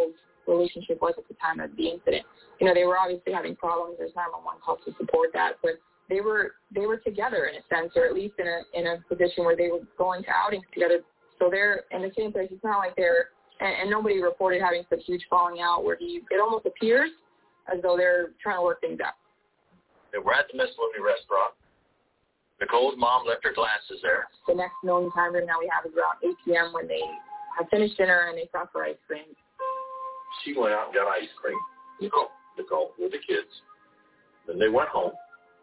relationship was at the time of the incident. You know, they were obviously having problems. There's 911 calls to support that, but they were together in a sense, or at least in a position where they were going to outings together. So they're in the same place. It's not like they're, and nobody reported having such huge falling out where it almost appears as though they're trying to work things out. They were at the Miss Looney restaurant. Nicole's mom left her glasses there. The next known time right now we have is around 8 p.m. when they had finished dinner and they stopped for ice cream. She went out and got ice cream. Nicole with the kids. Then they went home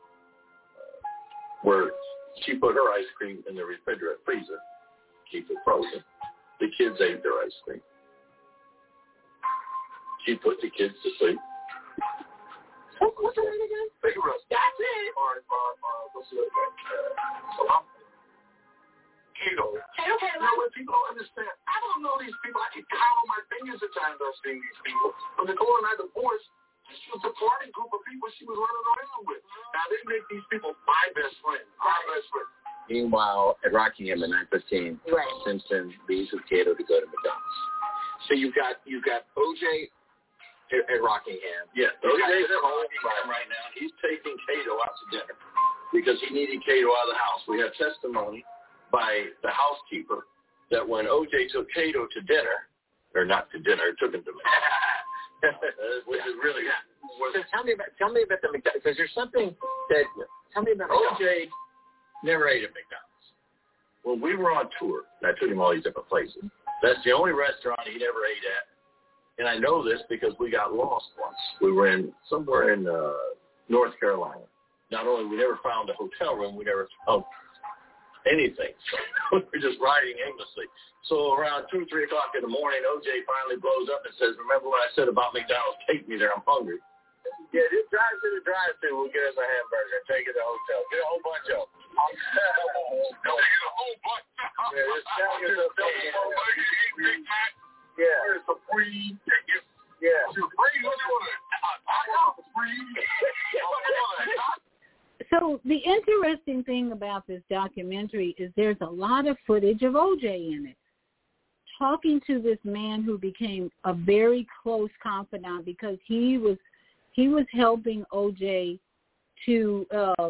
where she put her ice cream in the refrigerator freezer, keep it frozen. The kids ate their ice cream. She put the kids to sleep. What's her name again? Big Russ. That's it. What's the other Kato. Kato. When people don't understand, I don't know these people. I can count on my fingers the times I've seen these people. When Nicole and I divorced, she was a party group of people she was running around with. Now they make these people my best friend, our best friend. Meanwhile, at Rockingham at 9:15, Simpson leaves with Kato to go to McDonald's. So you've got OJ at Rockingham. Yeah, OJ's at Rockingham right now. He's taking Kato out to dinner because he needed Kato out of the house. We have testimony by the housekeeper that when OJ took Kato to dinner, or not to dinner, took him to which is really so tell me about the McDonald's, because there's something that tell me about OJ never ate at McDonald's. Well, we were on tour, and I took him all these different places. That's the only restaurant he never ate at, and I know this because we got lost once. We were somewhere in North Carolina. Not only we never found a hotel room, we never found anything. So we were just riding aimlessly. So around 2, 3 o'clock in the morning, OJ finally blows up and says, "Remember what I said about McDonald's? Take me there. I'm hungry." Yeah, just drive to the drive-thru. We'll get us a hamburger and take it to the hotel. Get a whole bunch of them. Get a whole bunch of them. Yeah, just tell me yeah. Supreme. Yeah. Supreme. So the interesting thing about this documentary is there's a lot of footage of OJ in it. Talking to this man who became a very close confidant because he was helping OJ to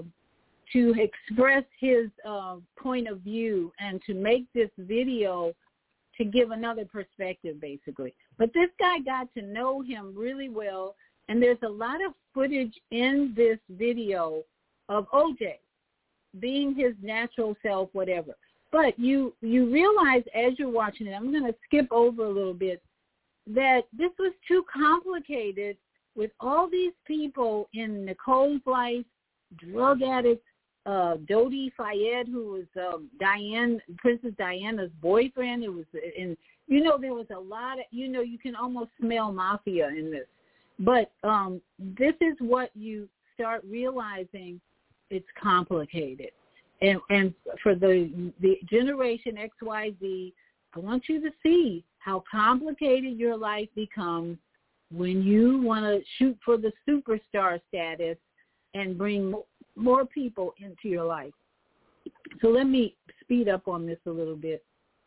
express his point of view and to make this video to give another perspective, basically. But this guy got to know him really well, and there's a lot of footage in this video of OJ being his natural self, whatever. But you realize as you're watching it, I'm going to skip over a little bit, that this was too complicated with all these people in Nicole's life, drug addicts, Dodi Fayed, who was Princess Diana's boyfriend. It was, and there was a lot of, you can almost smell mafia in this. But this is what you start realizing. It's complicated. And for the generation XYZ, I want you to see how complicated your life becomes when you want to shoot for the superstar status and bring more people into your life. So let me speed up on this a little bit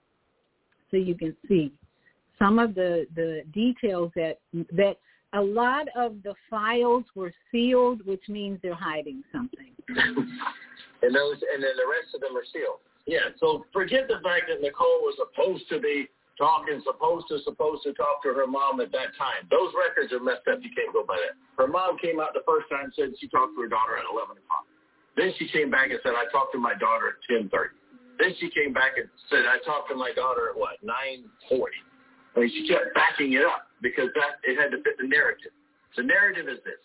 so you can see some of the details that a lot of the files were sealed, which means they're hiding something. And then the rest of them are sealed. Yeah, so forget the fact that Nicole was supposed to be talking, supposed to talk to her mom at that time. Those records are messed up. You can't go by that. Her mom came out the first time and said she talked to her daughter at 11 o'clock. Then she came back and said, I talked to my daughter at 10:30. Then she came back and said, I talked to my daughter at 9:40. I mean, she kept backing it up because it had to fit the narrative. The narrative is this.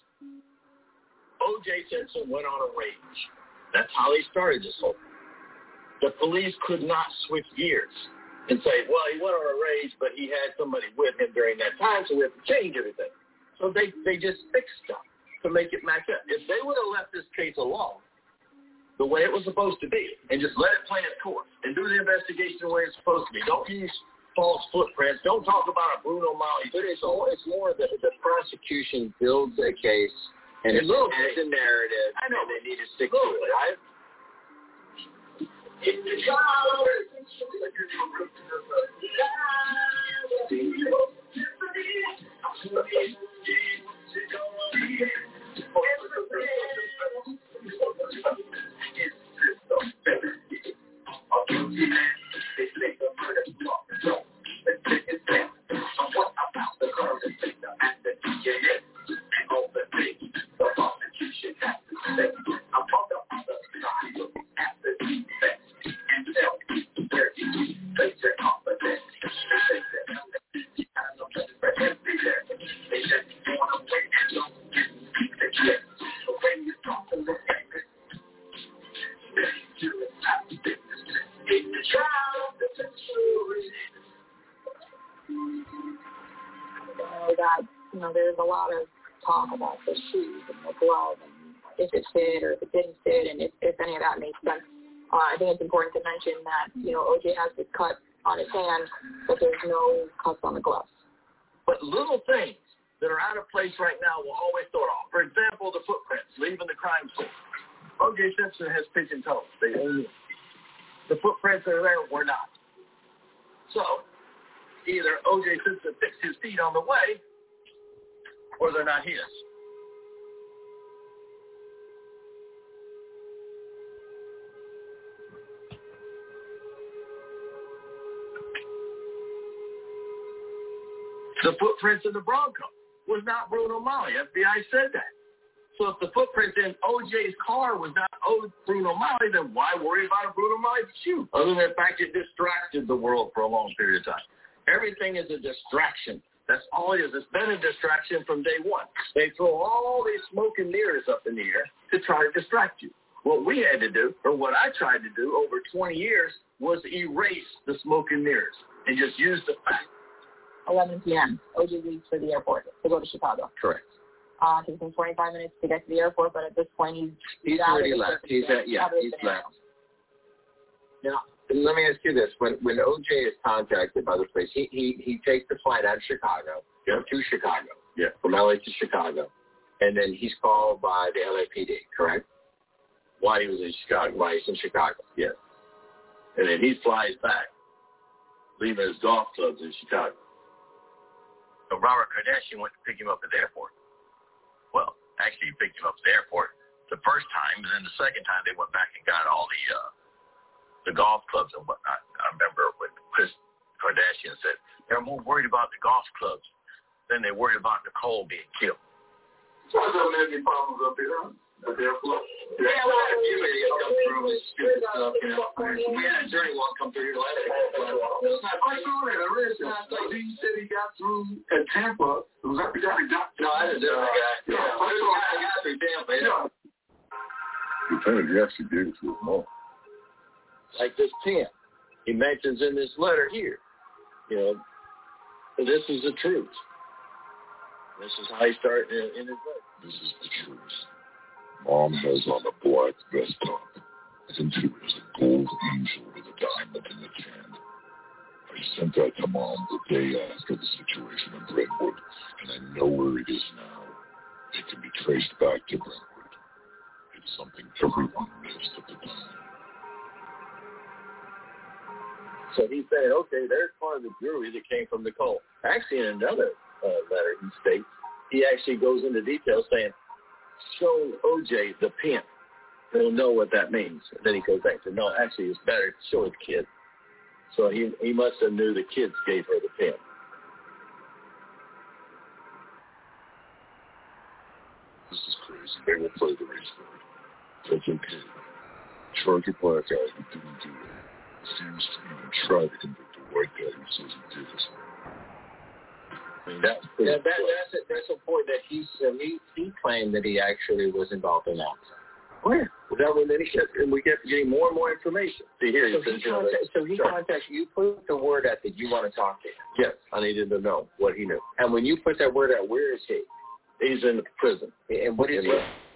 O.J. Simpson went on a rage. That's how he started this whole thing. The police could not switch gears and say, well, he went on a rage, but he had somebody with him during that time, so we have to change everything. So they just fixed stuff to make it match up. If they would have left this case alone the way it was supposed to be and just let it play its course and do the investigation the way it's supposed to be, don't use false footprints, don't talk about a Bruno Mali. But it's more that the prosecution builds a case and it's a narrative, and they need to stick to it, right? There's a lot of talk about the shoes and the glove and if it fit or if it didn't fit and if any of that makes sense. I think it's important to mention that, OJ has this cut on his hand, but there's no cuts on the gloves. But little things that are out of place right now will always throw it off. For example, the footprints leaving the crime scene. O.J. Simpson has pigeon toes. They only the footprints that are there were not. So either O.J. Simpson fixed his feet on the way, or they're not his. The footprints in the Bronco was not Bruno Mali. FBI said that. So if the footprint in O.J.'s car was not Bruno Mali, then why worry about a Bruno Mali shoe? Other than the fact it distracted the world for a long period of time. Everything is a distraction. That's all it is. It's been a distraction from day one. They throw all these smoke and mirrors up in the air to try to distract you. What we had to do, or what I tried to do over 20 years, was erase the smoke and mirrors and just use the fact. 11 p.m. OJ leaves for the airport to go to Chicago. Correct. It takes him 25 minutes to get to the airport, but at this point he's already left. He's left. Now, let me ask you this: when OJ is contacted by the police, he takes the flight out of Chicago to Chicago, from LA to Chicago, and then he's called by the LAPD, correct? While he was in Chicago, yes. And then he flies back, leaving his golf clubs in Chicago. So Robert Kardashian went to pick him up at the airport. Well, actually, he picked him up at the airport the first time, and then the second time they went back and got all the golf clubs and whatnot. I remember when Kris Kardashian said they're more worried about the golf clubs than they worried about Nicole being killed. So there's so many problems up here. At the airport. Yeah, well, I have a few idiots come through with stupid stuff, We had a journey walk come through here last week. I saw that. I read that. He said he got through at Tampa. Was that the guy who got? No, I didn't know that guy. I got through Tampa. Lieutenant, he actually gave it to his mom. Like this pen. He mentions in this letter here. This is the truth. This is how he started in his letter. This is the truth. Mom has on a black vest top. I think it was a gold angel with a diamond in its hand. I sent that to Mom the day after the situation in Brentwood, and I know where it is now. It can be traced back to Brentwood. It's something everyone missed at the time. So he's saying, okay, there's part of the jewelry that came from Nicole. Actually, in another letter he states, he actually goes into detail saying, show OJ the pin. He'll know what that means. And then he goes back to, no, actually it's better to show his kid. So he must have knew the kids gave her the pin. This is crazy. They will play the race card. That's okay. Charge a black guy who didn't do it. Refuse to even try to convict a white guy who says he did it. I mean, that's important that he claimed that he actually was involved in that. Where? That way, then we get getting more and more information. See here, so he contacts you. Put the word out that you want to talk to him. Yes, I needed to know what he knew. And when you put that word out, where is he? He's in prison. And what is he?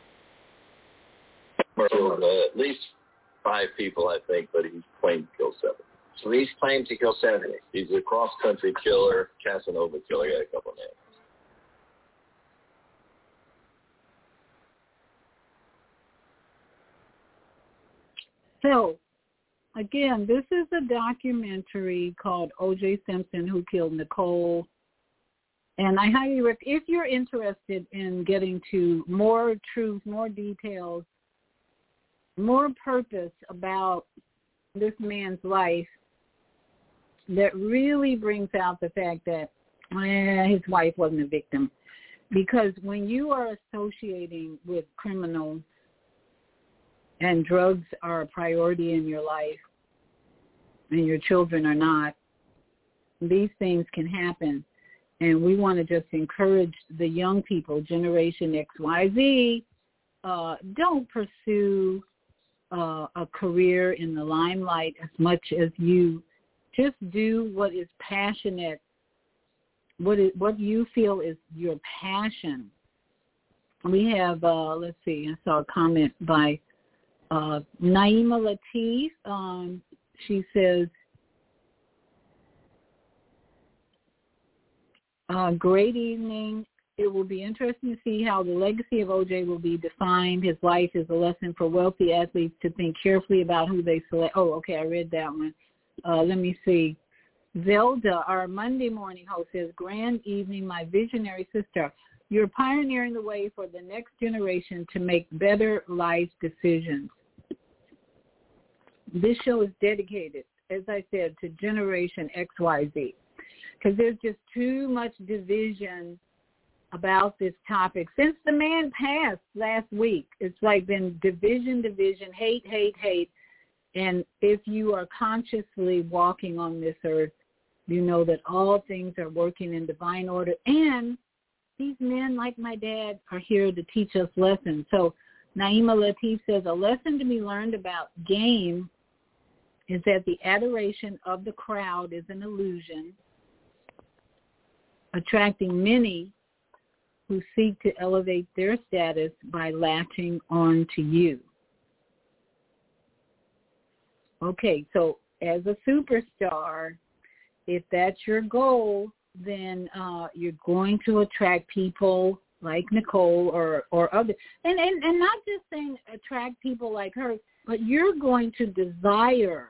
At least 5 people, I think, but he's claimed to kill 7. So he's claimed to kill 7. He's a cross-country killer, Casanova killer. He got a couple of names. So, again, this is a documentary called O.J. Simpson Who Killed Nicole. And I highly recommend, if you're interested in getting to more truth, more details, more purpose about this man's life, that really brings out the fact that his wife wasn't a victim. Because when you are associating with criminals and drugs are a priority in your life and your children are not, these things can happen. And we want to just encourage the young people, Generation XYZ, don't pursue a career in the limelight as much as you just do what is passionate, what you feel is your passion. We have, let's see, I saw a comment by Naima Latif. She says, great evening. It will be interesting to see how the legacy of OJ will be defined. His life is a lesson for wealthy athletes to think carefully about who they select. Oh, okay, I read that one. Let me see. Zelda, our Monday morning host, says, grand evening, my visionary sister. You're pioneering the way for the next generation to make better life decisions. This show is dedicated, as I said, to Generation XYZ, because there's just too much division about this topic. Since the man passed last week, it's like been division, hate. And if you are consciously walking on this earth, you know that all things are working in divine order. And these men, like my dad, are here to teach us lessons. So Naima Latif says, a lesson to be learned about game is that the adoration of the crowd is an illusion, attracting many who seek to elevate their status by latching on to you. Okay, so as a superstar, if that's your goal, then you're going to attract people like Nicole or others. And not just saying attract people like her, but you're going to desire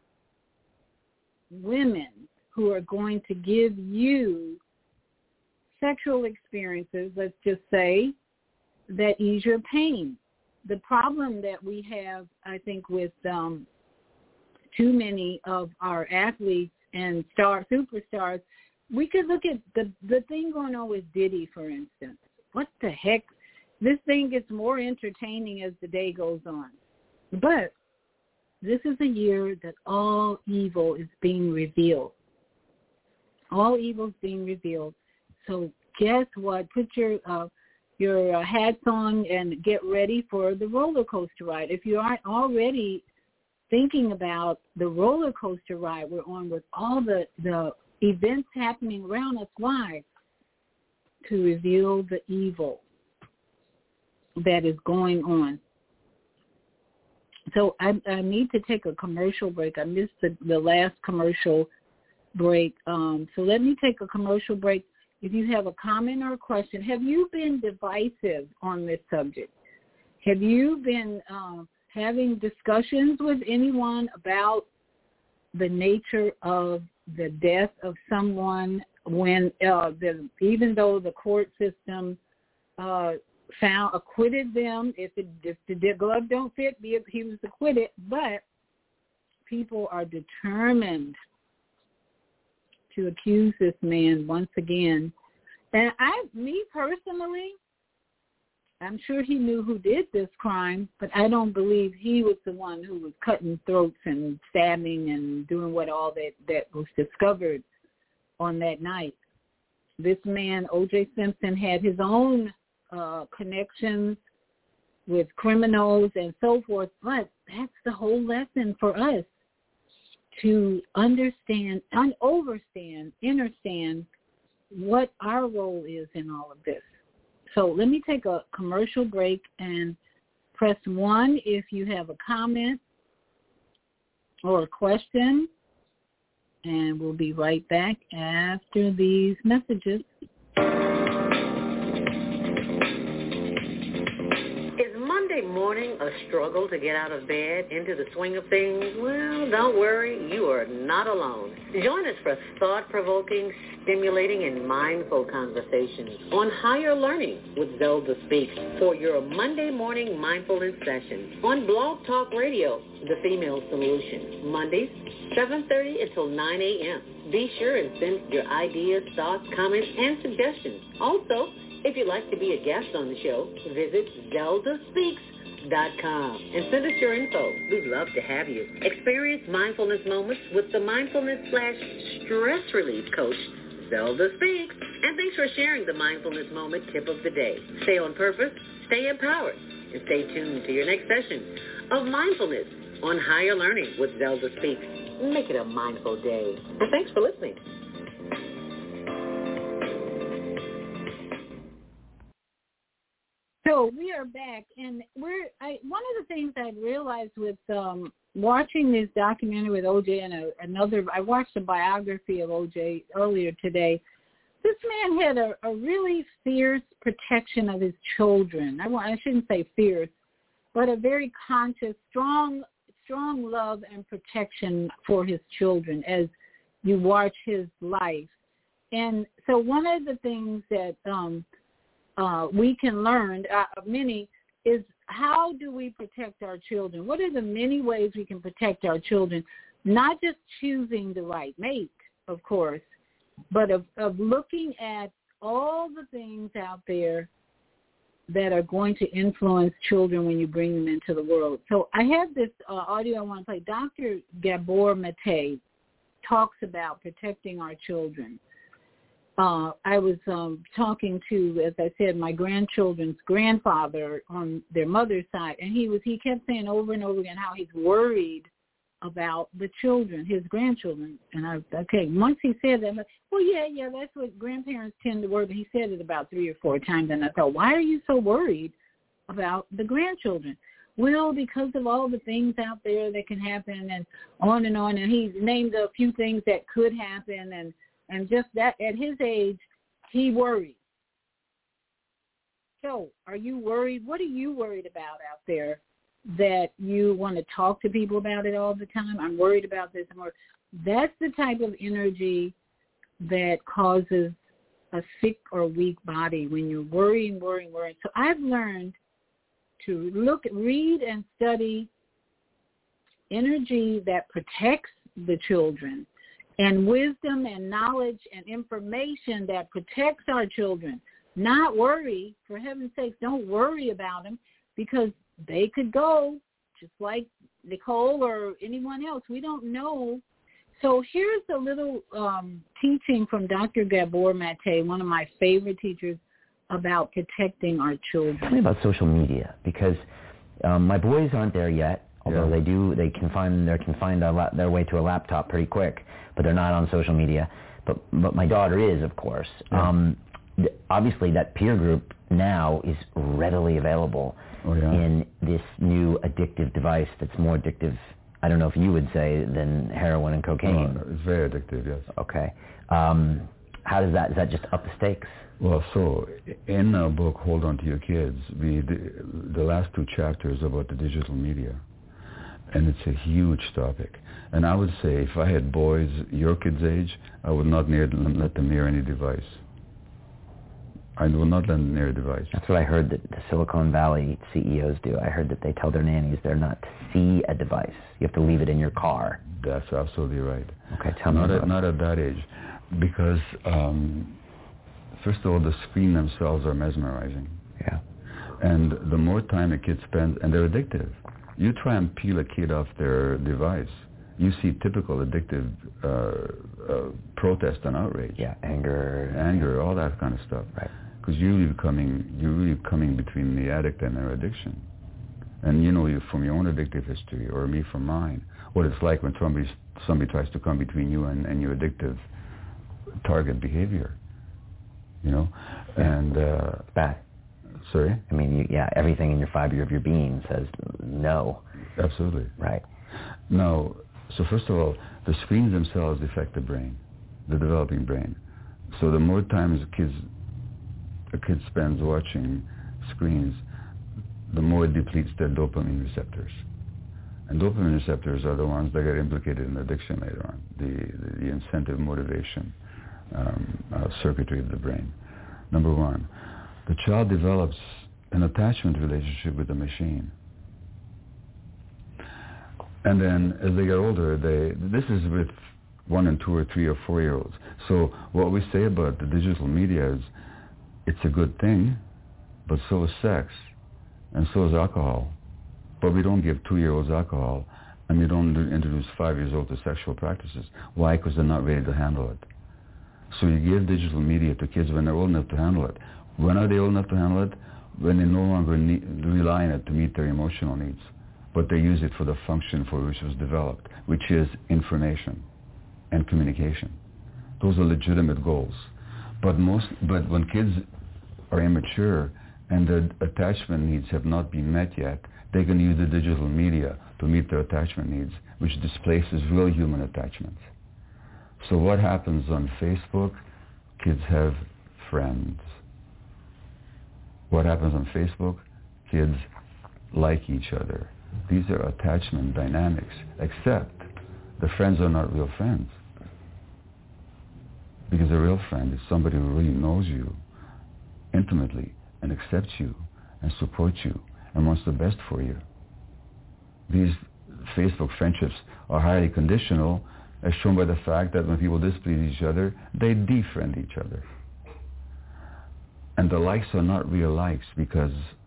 women who are going to give you sexual experiences, let's just say, that ease your pain. The problem that we have, I think, with too many of our athletes and superstars, we could look at the thing going on with Diddy, for instance. What the heck? This thing gets more entertaining as the day goes on. But this is a year that all evil is being revealed. All evil is being revealed. So guess what? Put your hats on and get ready for the roller coaster ride. If you aren't already thinking about the roller coaster ride we're on with all the events happening around us, why? To reveal the evil that is going on. So I need to take a commercial break. I missed the last commercial break. So let me take a commercial break. If you have a comment or a question, have you been divisive on this subject? Have you been having discussions with anyone about the nature of the death of someone when even though the court system acquitted them, if the glove don't fit, he was acquitted, but people are determined to accuse this man once again. And me personally, I'm sure he knew who did this crime, but I don't believe he was the one who was cutting throats and stabbing and doing what all that was discovered on that night. This man, O.J. Simpson, had his own connections with criminals and so forth, but that's the whole lesson for us, to understand, understand what our role is in all of this. So let me take a commercial break and press 1 if you have a comment or a question, and we'll be right back after these messages. Is Monday morning a struggle to get out of bed, into the swing of things? Well, don't worry, you are not alone. Join us for thought-provoking, stimulating, and mindful conversations on higher learning with Zelda Speaks for your Monday morning mindfulness session on Blog Talk Radio, The Female Solution, Mondays, 7:30 until 9 a.m. Be sure and send your ideas, thoughts, comments, and suggestions. Also, if you'd like to be a guest on the show, visit ZeldaSpeaks.com and send us your info. We'd love to have you. Experience mindfulness moments with the mindfulness/stress relief coach, Zelda Speaks. And thanks for sharing the mindfulness moment tip of the day. Stay on purpose, stay empowered, and stay tuned to your next session of mindfulness on Higher Learning with Zelda Speaks. Make it a mindful day. And thanks for listening. So we are back, and one of the things I realized with watching this documentary with OJ and I watched a biography of OJ earlier today. This man had a really fierce protection of his children. I shouldn't say fierce, but a very conscious, strong love and protection for his children as you watch his life. And so one of the things that we can learn, many, is how do we protect our children? What are the many ways we can protect our children? Not just choosing the right mate, of course, but of looking at all the things out there that are going to influence children when you bring them into the world. So I have this audio I want to play. Dr. Gabor Mate talks about protecting our children. I was talking to, as I said, my grandchildren's grandfather on their mother's side, and he kept saying over and over again how he's worried about the children, his grandchildren. And once he said that, I'm like, well, yeah, that's what grandparents tend to worry. But he said it about 3 or 4 times, and I thought, why are you so worried about the grandchildren? Well, because of all the things out there that can happen, and on, and he named a few things that could happen, and just that at his age, he worried. So are you worried? What are you worried about out there that you want to talk to people about it all the time? I'm worried about this. That's the type of energy that causes a sick or weak body when you're worrying. So I've learned to read and study energy that protects the children, and wisdom and knowledge and information that protects our children. Not worry, for heaven's sakes, don't worry about them, because they could go just like Nicole or anyone else. We don't know. So here's a little teaching from Dr. Gabor Mate, one of my favorite teachers, about protecting our children. Tell me about social media, because my boys aren't there yet, although they can find their way to a laptop pretty quick, but they're not on social media. But my daughter is, of course. Yeah. Obviously, that peer group now is readily available in this new addictive device that's more addictive, I don't know if you would say, than heroin and cocaine. It's very addictive, yes. Okay. How does that just up the stakes? Well, so in our book, Hold On to Your Kids, the last 2 chapters about the digital media. And it's a huge topic. And I would say if I had boys your kids' age, I would not let them near any device. I will not let them near a device. That's what I heard that the Silicon Valley CEOs do. I heard that they tell their nannies they're not to see a device. You have to leave it in your car. That's absolutely right. Okay, tell me about not at that age. Because, first of all, the screen themselves are mesmerizing. Yeah. And the more time a kid spends, and they're addictive. You try and peel a kid off their device, you see typical addictive protest and outrage. Yeah, anger, all that kind of stuff. Right. Because you're really coming between the addict and their addiction. And you from your own addictive history, or me from mine, what it's like when somebody tries to come between you and your addictive target behavior. Yeah. And bad. Sorry? I mean, everything in your fiber of your being says no. Absolutely. Right. Now, so first of all, the screens themselves affect the brain, the developing brain. So the more times a kid spends watching screens, the more it depletes their dopamine receptors. And dopamine receptors are the ones that get implicated in addiction later on, the incentive motivation circuitry of the brain. Number one, the child develops an attachment relationship with the machine. And then as they get older, this is with 1 and 2 or 3 or 4-year-olds. So what we say about the digital media is it's a good thing, but so is sex, and so is alcohol. But we don't give 2-year-olds alcohol, and we don't introduce 5-year-olds to sexual practices. Why? Because they're not ready to handle it. So you give digital media to kids when they're old enough to handle it. When are they old enough to handle it? When they no longer rely on it to meet their emotional needs, but they use it for the function for which it was developed, which is information and communication. Those are legitimate goals. But when kids are immature and their attachment needs have not been met yet, they can use the digital media to meet their attachment needs, which displaces real human attachments. So what happens on Facebook? Kids have friends. What happens on Facebook? Kids like each other. These are attachment dynamics, except the friends are not real friends. Because a real friend is somebody who really knows you intimately and accepts you and supports you and wants the best for you. These Facebook friendships are highly conditional, as shown by the fact that when people displease each other, they defriend each other. And the likes are not real likes, because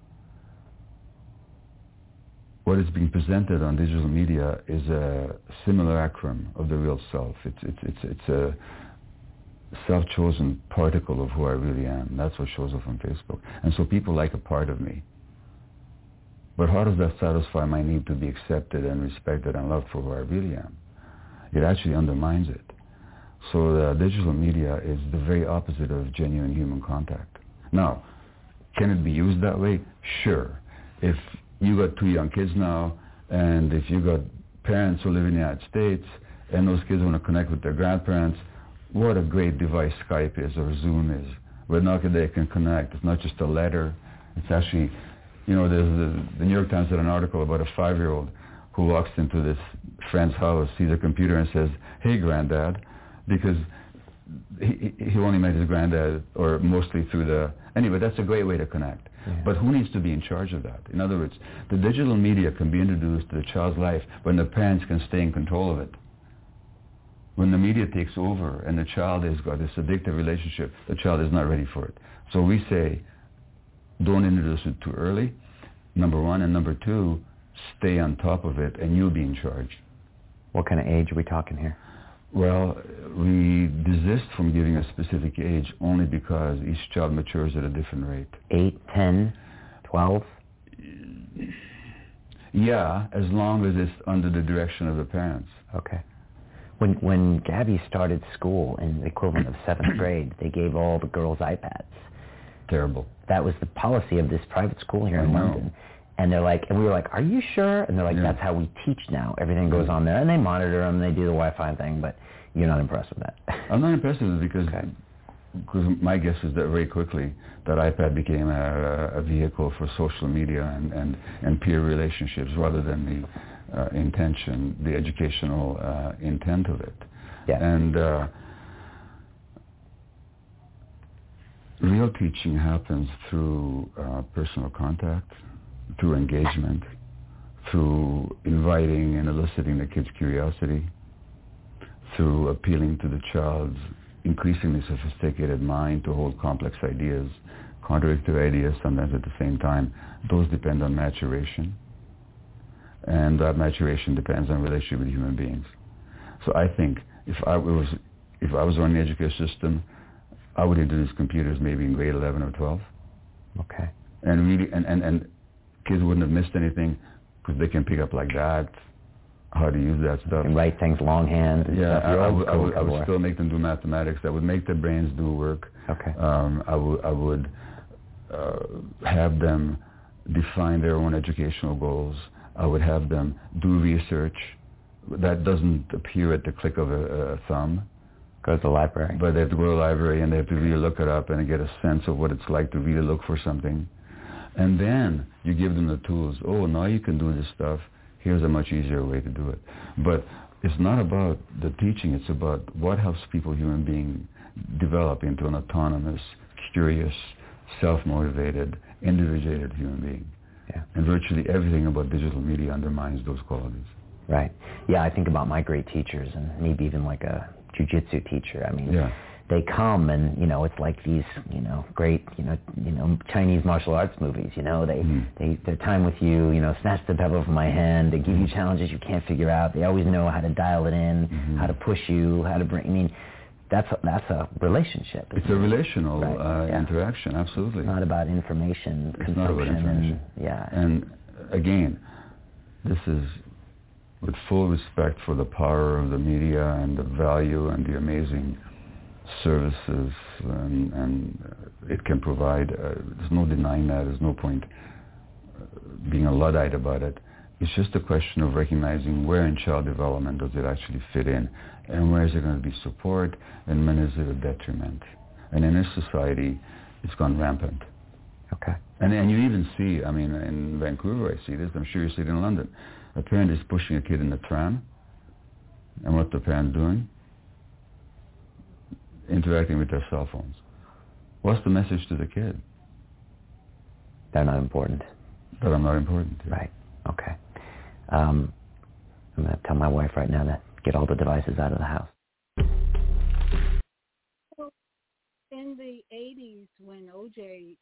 what is being presented on digital media is a simulacrum of the real self. It's a self-chosen particle of who I really am. That's what shows up on Facebook. And so people like a part of me. But how does that satisfy my need to be accepted and respected and loved for who I really am? It actually undermines it. So the digital media is the very opposite of genuine human contact. Now, can it be used that way? Sure. If you got 2 young kids now, and if you got parents who live in the United States, and those kids want to connect with their grandparents, what a great device Skype is or Zoom is. Where now they can connect. It's not just a letter. It's actually, there's the New York Times had an article about a 5-year-old who walks into this friend's house, sees a computer and says, "Hey, Granddad," because he only met his granddad, or mostly through anyway, that's a great way to connect. Yeah. But who needs to be in charge of that? In other words, the digital media can be introduced to the child's life when the parents can stay in control of it. When the media takes over and the child has got this addictive relationship, the child is not ready for it. So we say, don't introduce it too early, number one, and number two, stay on top of it and you'll be in charge. What kind of age are we talking here? Well, we desist from giving a specific age only because each child matures at a different rate. 8, 10, 12? Yeah, as long as it's under the direction of the parents. Okay. When Gabby started school in the equivalent of 7th grade, they gave all the girls iPads. Terrible. That was the policy of this private school here in London. And they're like, and we were like, "Are you sure?" And they're like, "That's how we teach now. Everything goes on there." And they monitor them, they do the Wi-Fi thing, but you're not impressed with that. I'm not impressed with it because my guess is that very quickly that iPad became a vehicle for social media and peer relationships rather than the intention, the educational intent of it. Yeah. And real teaching happens through personal contact, through engagement, through inviting and eliciting the kid's curiosity, through appealing to the child's increasingly sophisticated mind to hold complex ideas, contradictory ideas sometimes at the same time. Those depend on maturation, and that maturation depends on relationship with human beings. So I think if I was running the education system, I would introduce computers maybe in grade 11 or 12. Okay. And really, and kids wouldn't have missed anything because they can pick up like that how to use that stuff. And write things longhand. And yeah, stuff. I would still make them do mathematics. I would make their brains do work. Okay. I would have them define their own educational goals. I would have them do research. That doesn't appear at the click of a thumb. Go to the library. But they have to go to the library and they have to really look it up and get a sense of what it's like to really look for something. And then you give them the tools. Oh, now you can do this stuff. Here's a much easier way to do it. But it's not about the teaching. It's about what helps people, human being, develop into an autonomous, curious, self-motivated, individuated human being. Yeah. And virtually everything about digital media undermines those qualities. Right. Yeah, I think about my great teachers, and maybe even like a jiu-jitsu teacher. I mean, they come and, it's like these, great, Chinese martial arts movies, they their time with you, snatch the pebble from my hand, they give you challenges you can't figure out. They always know how to dial it in, how to push you, how to bring, that's a relationship. It's a relational interaction, absolutely. It's not about information consumption. It's not about information. And again, this is with full respect for the power of the media and the value and the amazing services and it can provide. There's no denying that. There's no point being a Luddite about it. It's just a question of recognizing where in child development does it actually fit in, and where is there going to be support, and when is it a detriment. And in this society, it's gone rampant. Okay. And you even see, in Vancouver I see this, I'm sure you see it in London. A parent is pushing a kid in the tram, and what the parent doing? Interacting with their cell phones. What's the message to the kid? They're not important. That I'm not important. Yeah. Right. Okay. I'm going to tell my wife right now to get all the devices out of the house. In the 80s, when O.J.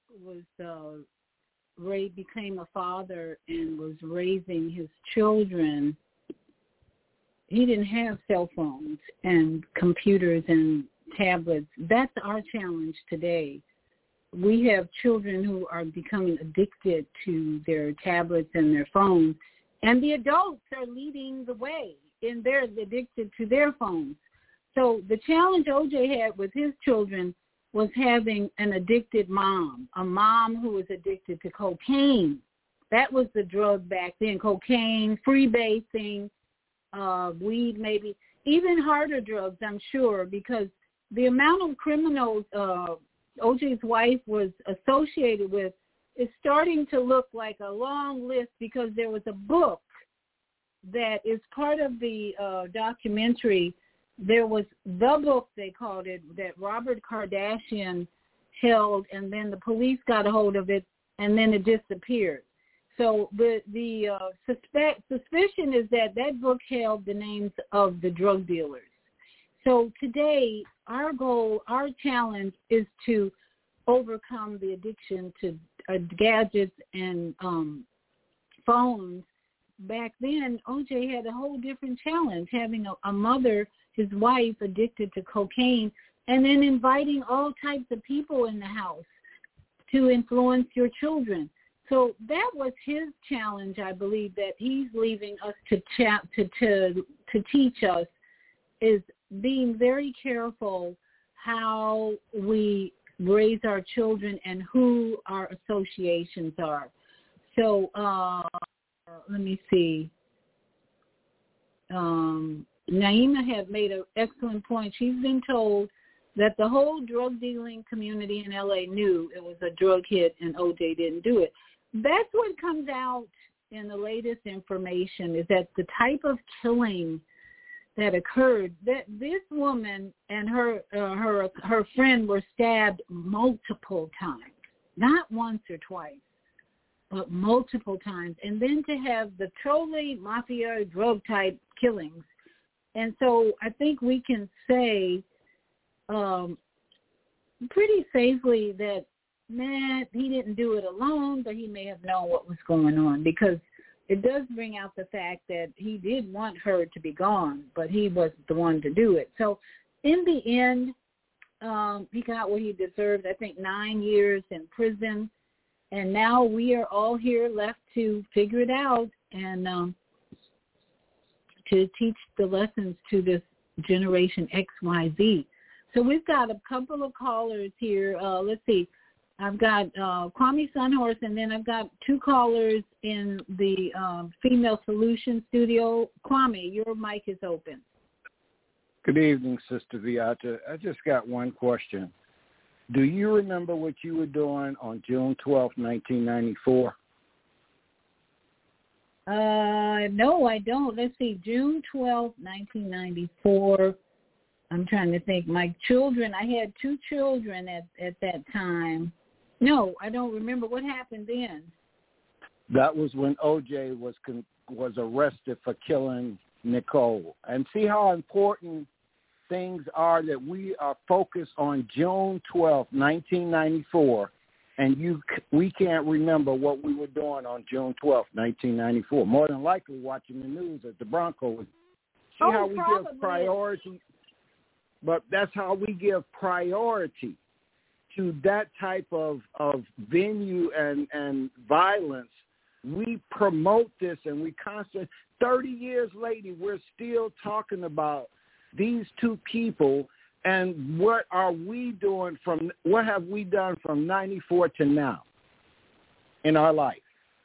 became a father and was raising his children, he didn't have cell phones and computers and tablets. That's our challenge today. We have children who are becoming addicted to their tablets and their phones, and the adults are leading the way, and they're addicted to their phones. So the challenge O.J. had with his children was having an addicted mom, a mom who was addicted to cocaine. That was the drug back then, cocaine, freebasing, weed maybe, even harder drugs, I'm sure, because the amount of criminals O.J.'s wife was associated with is starting to look like a long list, because there was a book that is part of the documentary. There was the book, they called it, that Robert Kardashian held, and then the police got a hold of it, and then it disappeared. So the suspicion is that book held the names of the drug dealers. So today, our goal, our challenge is to overcome the addiction to gadgets and phones. Back then, O.J. had a whole different challenge, having a mother, his wife, addicted to cocaine, and then inviting all types of people in the house to influence your children. So that was his challenge, I believe, that he's leaving us to teach us, is being very careful how we raise our children and who our associations are. So let me see. Naima had made an excellent point. She's been told that the whole drug dealing community in L.A. knew it was a drug hit and O.J. didn't do it. That's what comes out in the latest information, is that the type of killing that occurred, that this woman and her friend were stabbed multiple times, not once or twice, but multiple times, and then to have the totally mafia drug type killings. And so I think we can say pretty safely that, man, he didn't do it alone, but he may have known what was going on, because it does bring out the fact that he did want her to be gone, but he wasn't the one to do it. So in the end, he got what he deserved, I think 9 years in prison. And now we are all here left to figure it out and to teach the lessons to this generation XYZ. So we've got a couple of callers here. Let's see. I've got Kwame Sunhorse, and then I've got two callers in the Female Solution Studio. Kwame, your mic is open. Good evening, Sister Viata. I just got one question. Do you remember what you were doing on June 12, 1994? No, I don't. Let's see, June 12, 1994. I'm trying to think. My children, I had 2 children at that time. No, I don't remember. What happened then? That was when O.J. was arrested for killing Nicole. And see how important things are that we are focused on June 12, 1994, and we can't remember what we were doing on June 12, 1994. More than likely watching the news at the Broncos. See how we give priority? But that's how we give priority to that type of venue and violence. We promote this, and we constantly, 30 years later, we're still talking about these 2 people and what are we doing what have we done from 94 to now in our life?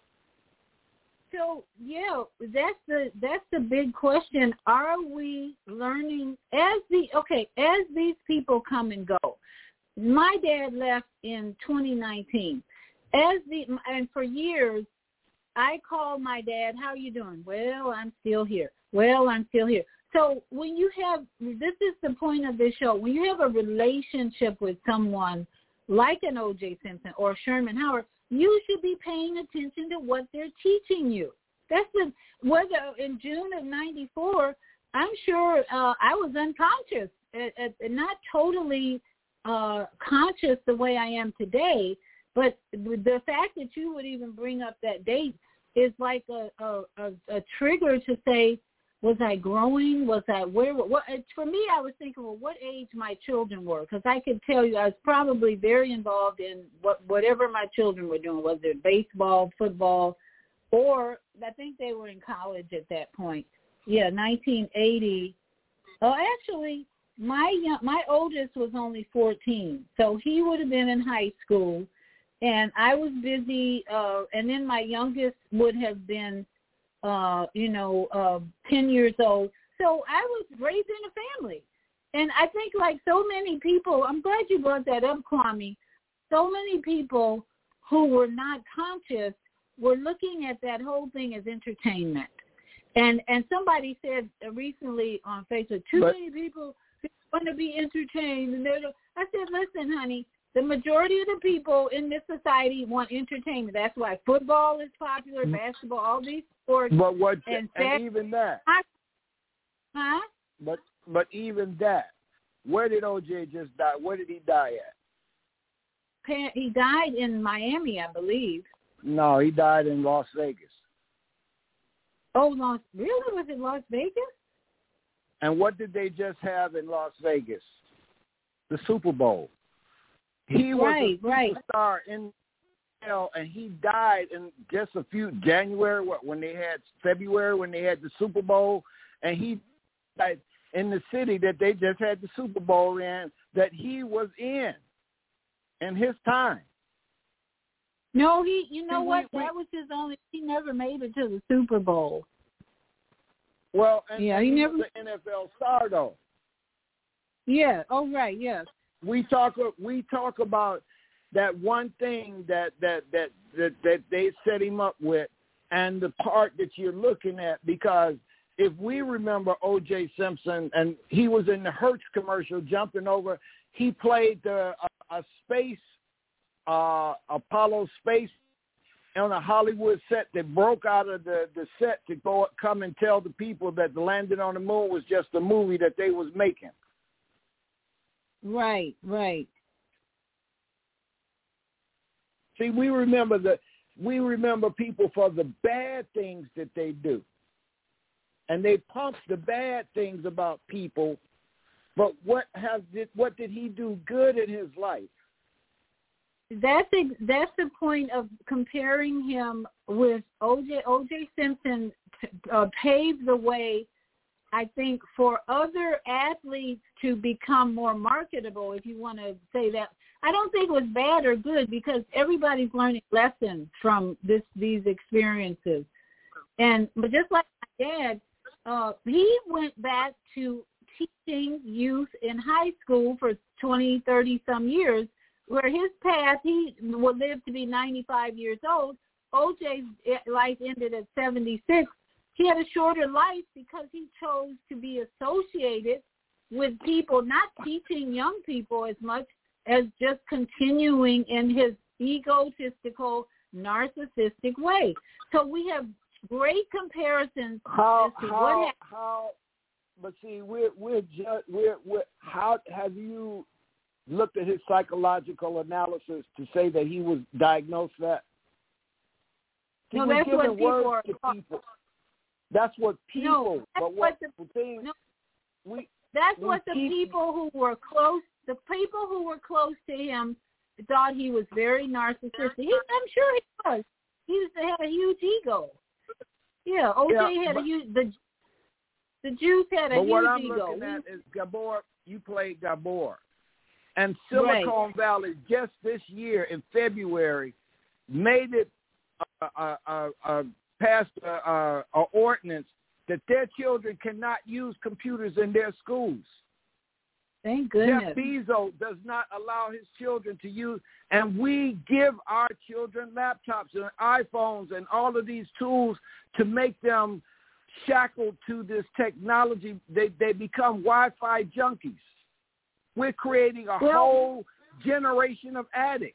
So, yeah, that's the big question. Are we learning as these people come and go? My dad left in 2019. And for years, I called my dad, how are you doing? Well, I'm still here. So when you have, this is the point of this show, when you have a relationship with someone like an O.J. Simpson or Sherman Howard, you should be paying attention to what they're teaching you. Whether in June of 94, I'm sure I was unconscious, not totally conscious the way I am today, but the fact that you would even bring up that date is like a trigger to say, was I growing? Was I what? For me, I was thinking, well, what age my children were, because I could tell you I was probably very involved in whatever my children were doing, whether it baseball, football, or I think they were in college at that point. Yeah, 1980. Oh, actually, my oldest was only 14, so he would have been in high school, and I was busy. And then my youngest would have been 10 years old. So I was raised in a family. And I think like so many people, I'm glad you brought that up, Kwame, so many people who were not conscious were looking at that whole thing as entertainment. And somebody said recently on Facebook, many people want to be entertained. And I said, listen, honey, the majority of the people in this society want entertainment. That's why football is popular, basketball, all these sports. And even that. Huh? But even that, where did O.J. just die? Where did he die at? He died in Miami, I believe. No, he died in Las Vegas. Oh, really? Was it Las Vegas? And what did they just have in Las Vegas? The Super Bowl. He was a superstar in and he died in just a few February when they had the Super Bowl, and he died in the city that they just had the Super Bowl in that he was in his time. No, that was his only. He never made it to the Super Bowl. Well, he never was an NFL star though. Yeah. Oh, right. Yes. We talk about that one thing that they set him up with, and the part that you're looking at, because if we remember O.J. Simpson, and he was in the Hertz commercial jumping over, he played a space Apollo space on a Hollywood set that broke out of the set to come and tell the people that the landing on the moon was just a movie that they was making. Right. See, we remember people for the bad things that they do. And they pump the bad things about people, but what did he do good in his life? That's the point of comparing him with O.J. O.J. Simpson paved the way, I think, for other athletes to become more marketable, if you want to say that. I don't think it was bad or good, because everybody's learning lessons from these experiences. But just like my dad, he went back to teaching youth in high school for 20, 30 some years where his path, he will live to be 95 years old. OJ's life ended at 76. He had a shorter life because he chose to be associated with people, not teaching young people as much as just continuing in his egotistical, narcissistic way. So we have great comparisons as to what happened. But see, how have you looked at his psychological analysis to say that he was diagnosed that? No, that's what people are. That's what people. No, that's what the people who were close. The people who were close to him thought he was very narcissistic. I'm sure he was. He had a huge ego. Yeah, OJ had a huge. The Jews had a huge ego. But what I'm looking at is Gabor. You played Gabor, and Silicon Valley just this year in February made it passed an ordinance that their children cannot use computers in their schools. Thank goodness. Jeff Bezos does not allow his children to use, and we give our children laptops and iPhones and all of these tools to make them shackled to this technology. They become Wi-Fi junkies. We're creating a whole generation of addicts.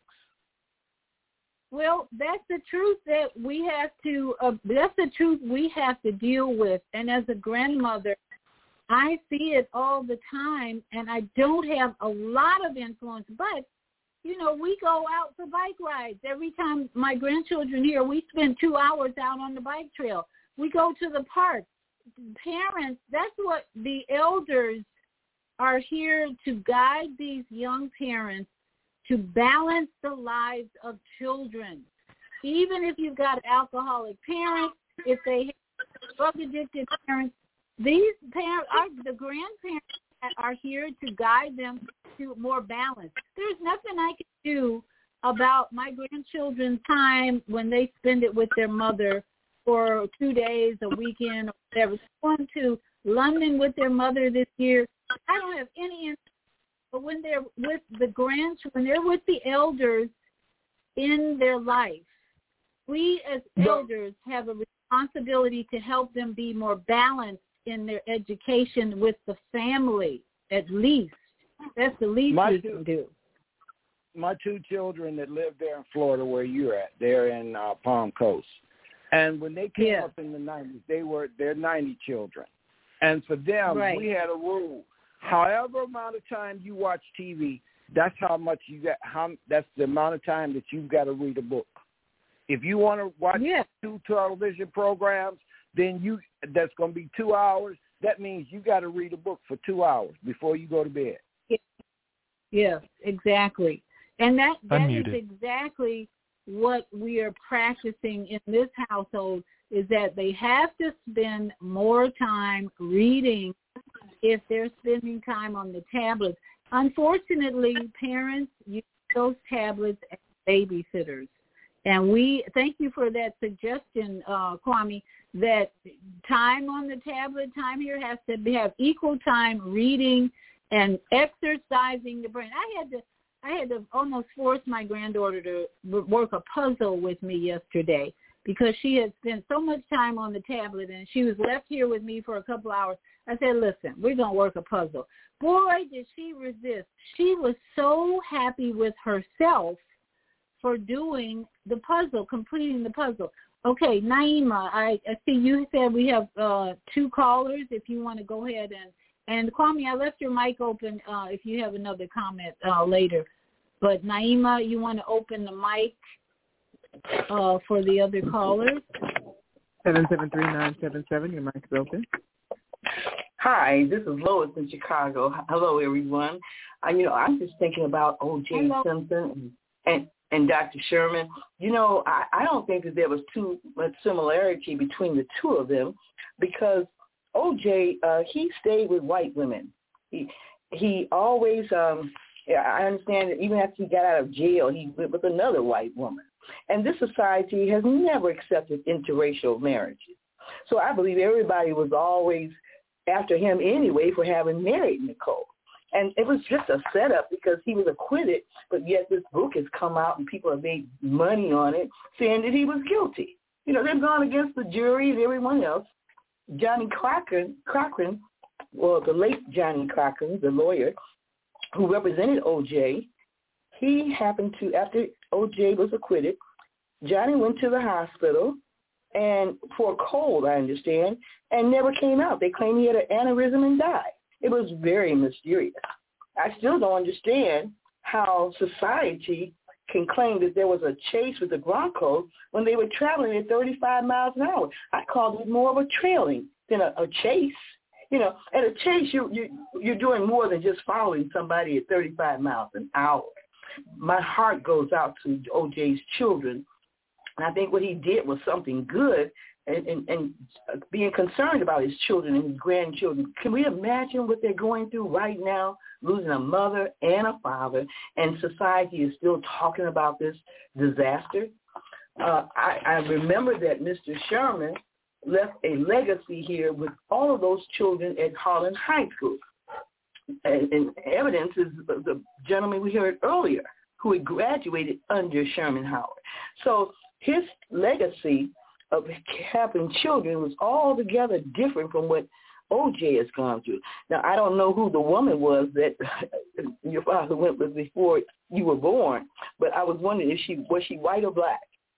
Well, that's the truth that we have to. That's the truth we have to deal with. And as a grandmother, I see it all the time, and I don't have a lot of influence. But you know, we go out for bike rides every time. My grandchildren here, we spend 2 hours out on the bike trail. We go to the park. Parents, that's what the elders are here to guide these young parents to balance the lives of children. Even if you've got alcoholic parents, if they have drug-addicted parents, these parents, the grandparents are here to guide them to more balance. There's nothing I can do about my grandchildren's time when they spend it with their mother for 2 days, a weekend, or whatever. Going to London with their mother this year, I don't have any interest. But when they're with the grandchildren, they're with the elders in their life. We as elders have a responsibility to help them be more balanced in their education with the family, at least. That's the least we can do. My 2 children that live there in Florida where you're at, they're in Palm Coast. And when they came up in the 90s, they're 90 children. And for them, we had a rule. However amount of time you watch TV, that's how much you get. That's the amount of time that you've got to read a book. If you want to watch 2 television programs, then that's going to be 2 hours. That means you got to read a book for 2 hours before you go to bed. Yes, exactly. And that is exactly what we are practicing in this household, is that they have to spend more time reading if they're spending time on the tablets. Unfortunately, parents use those tablets as babysitters. And we thank you for that suggestion, Kwame, that time on the tablet, time here has to have equal time reading and exercising the brain. I had to almost force my granddaughter to work a puzzle with me yesterday because she had spent so much time on the tablet and she was left here with me for a couple hours. I said, listen, we're going to work a puzzle. Boy, did she resist. She was so happy with herself for doing the puzzle, completing the puzzle. Okay, Naima, I see you said we have 2 callers. If you want to go ahead and Kwame, I left your mic open if you have another comment later. But Naima, you want to open the mic for the other callers? 773-977, your mic is open. Hi, this is Lois in Chicago. Hello, everyone. I'm just thinking about O.J. Simpson and Dr. Sherman. I don't think that there was too much similarity between the 2 of them because O.J., he stayed with white women. He always, I understand that even after he got out of jail, he went with another white woman. And this society has never accepted interracial marriages. So I believe everybody was always after him anyway for having married Nicole. And it was just a setup because he was acquitted, but yet this book has come out and people have made money on it saying that he was guilty. They've gone against the jury and everyone else. Johnny Cochran, well, the late Johnny Cochran, the lawyer who represented O.J., he happened to, after O.J. was acquitted, Johnny went to the hospital and for a cold, I understand, and never came out. They claimed he had an aneurysm and died. It was very mysterious. I still don't understand how society can claim that there was a chase with the Broncos when they were traveling at 35 miles an hour. I called it more of a trailing than a chase. At a chase, you're doing more than just following somebody at 35 miles an hour. My heart goes out to O.J.'s children, and I think what he did was something good, and being concerned about his children and his grandchildren. Can we imagine what they're going through right now, losing a mother and a father, and society is still talking about this disaster? I remember that Mr. Sherman left a legacy here with all of those children at Harlan High School. And evidence is the gentleman we heard earlier who had graduated under Sherman Howard. So his legacy of having children was altogether different from what O.J. has gone through. Now, I don't know who the woman was that your father went with before you were born, but I was wondering was she white or black?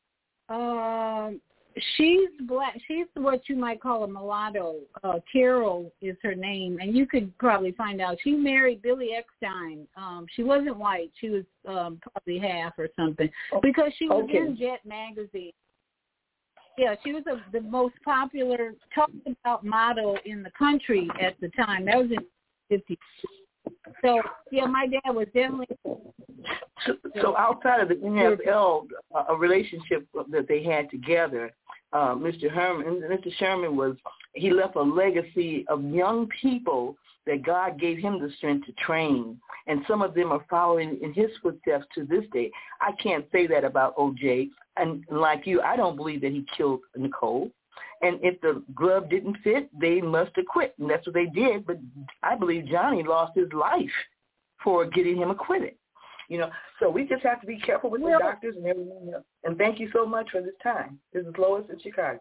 She's black. She's what you might call a mulatto. Carol is her name, and you could probably find out. She married Billy Eckstein. She wasn't white. She was probably half or something because she was in Jet magazine. Yeah, she was the most popular talked about model in the country at the time. That was in the 50s. So, yeah, my dad was definitely... So outside of the NFL, a relationship that they had together, Mr. Sherman he left a legacy of young people that God gave him the strength to train, and some of them are following in his footsteps to this day. I can't say that about O.J., and like you, I don't believe that he killed Nicole. And if the glove didn't fit, they must have quit, and that's what they did. But I believe Johnny lost his life for getting him acquitted. So we just have to be careful with the doctors and everyone else. And thank you so much for this time. This is Lois in Chicago.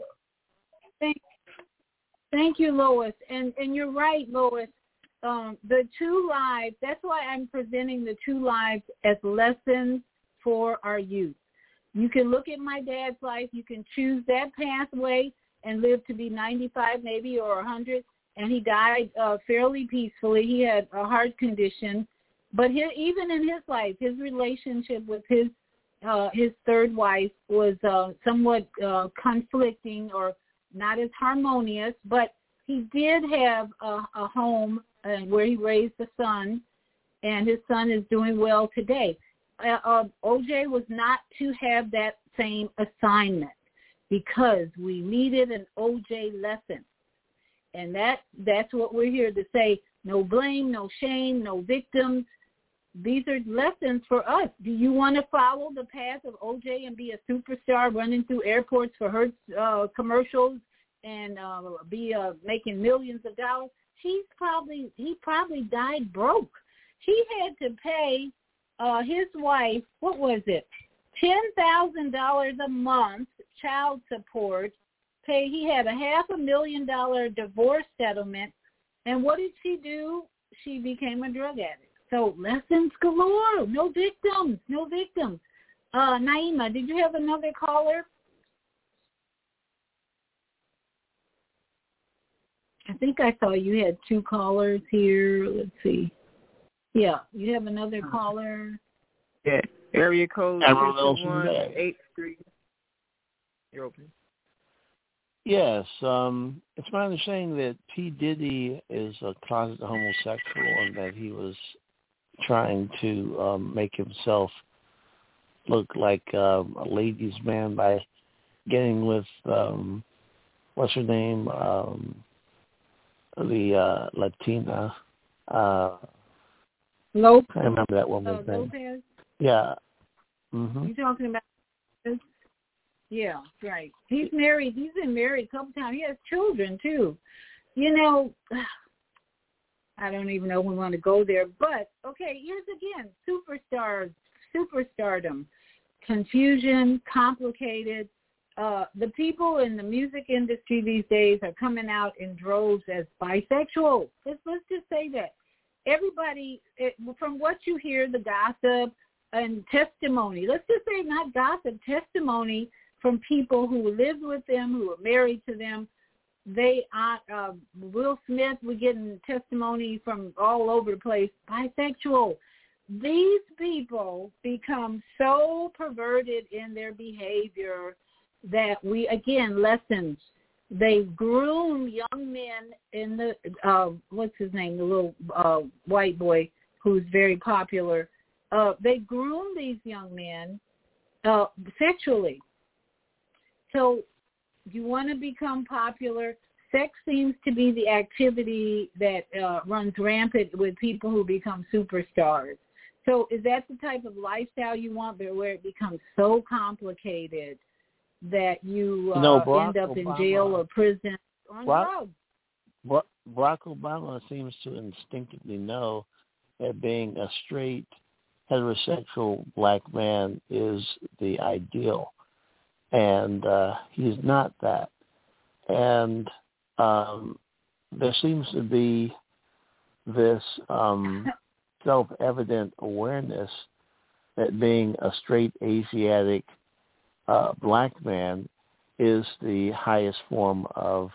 Thank you, Lois. And you're right, Lois. The two lives, that's why I'm presenting the two lives as lessons for our youth. You can look at my dad's life. You can choose that pathway and live to be 95 maybe or 100. And he died fairly peacefully. He had a heart condition. But even in his life, his relationship with his third wife was somewhat conflicting or not as harmonious. But he did have a home where he raised a son, and his son is doing well today. O.J. was not to have that same assignment because we needed an O.J. lesson. And that's what we're here to say. No blame, no shame, no victims. These are lessons for us. Do you want to follow the path of O.J. and be a superstar running through airports for Hertz commercials and be making millions of dollars? He probably died broke. He had to pay his wife, what was it, $10,000 a month child support. He had a $500,000 divorce settlement, and what did she do? She became a drug addict. So lessons galore. No victims. Naima, did you have another caller? I think I saw you had two callers here. Let's see. Yeah, you have another caller. Yeah, area code 68183. You're open. Yes, it's my understanding that P. Diddy is a closet homosexual and that he was trying to make himself look like a ladies' man by getting with, what's her name, the Latina. Lopez. I remember that woman's name. Lopez? Yeah. Mm-hmm. You're talking about this? Yeah, right. He's married. He's been married a couple times. He has children, too. I don't even know if we want to go there. But, okay, here's again, superstardom, confusion, complicated. The people in the music industry these days are coming out in droves as bisexual. Let's just say that. Everybody, from what you hear, the gossip and testimony, let's just say not gossip, testimony from people who lived with them, who were married to them. They are, Will Smith, we're getting testimony from all over the place, bisexual. These people become so perverted in their behavior that we, again, lessons. They groom young men in the, what's his name, the little white boy who's very popular. They groom these young men sexually. So you want to become popular. Sex seems to be the activity that runs rampant with people who become superstars. So is that the type of lifestyle you want, but where it becomes so complicated that you end up Obama, in jail or prison on drugs? Barack Obama seems to instinctively know that being a straight, heterosexual black man is the ideal. And he's not that. And there seems to be this self-evident awareness that being a straight Asiatic black man is the highest form of,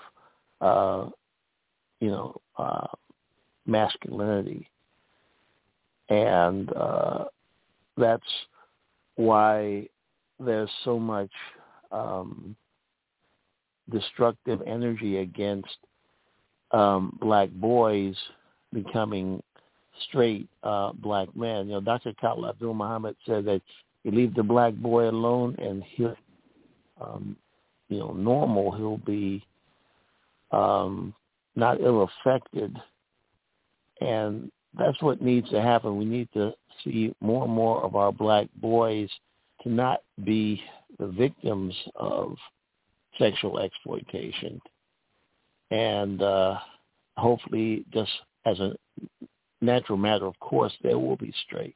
masculinity. And that's why there's so much destructive energy against black boys becoming straight black men. Dr. Khalil Abdul Muhammad said that you leave the black boy alone and he'll, normal, he'll be not ill-affected. And that's what needs to happen. We need to see more and more of our black boys to not be the victims of sexual exploitation. And hopefully, just as a natural matter of course, there will be straight.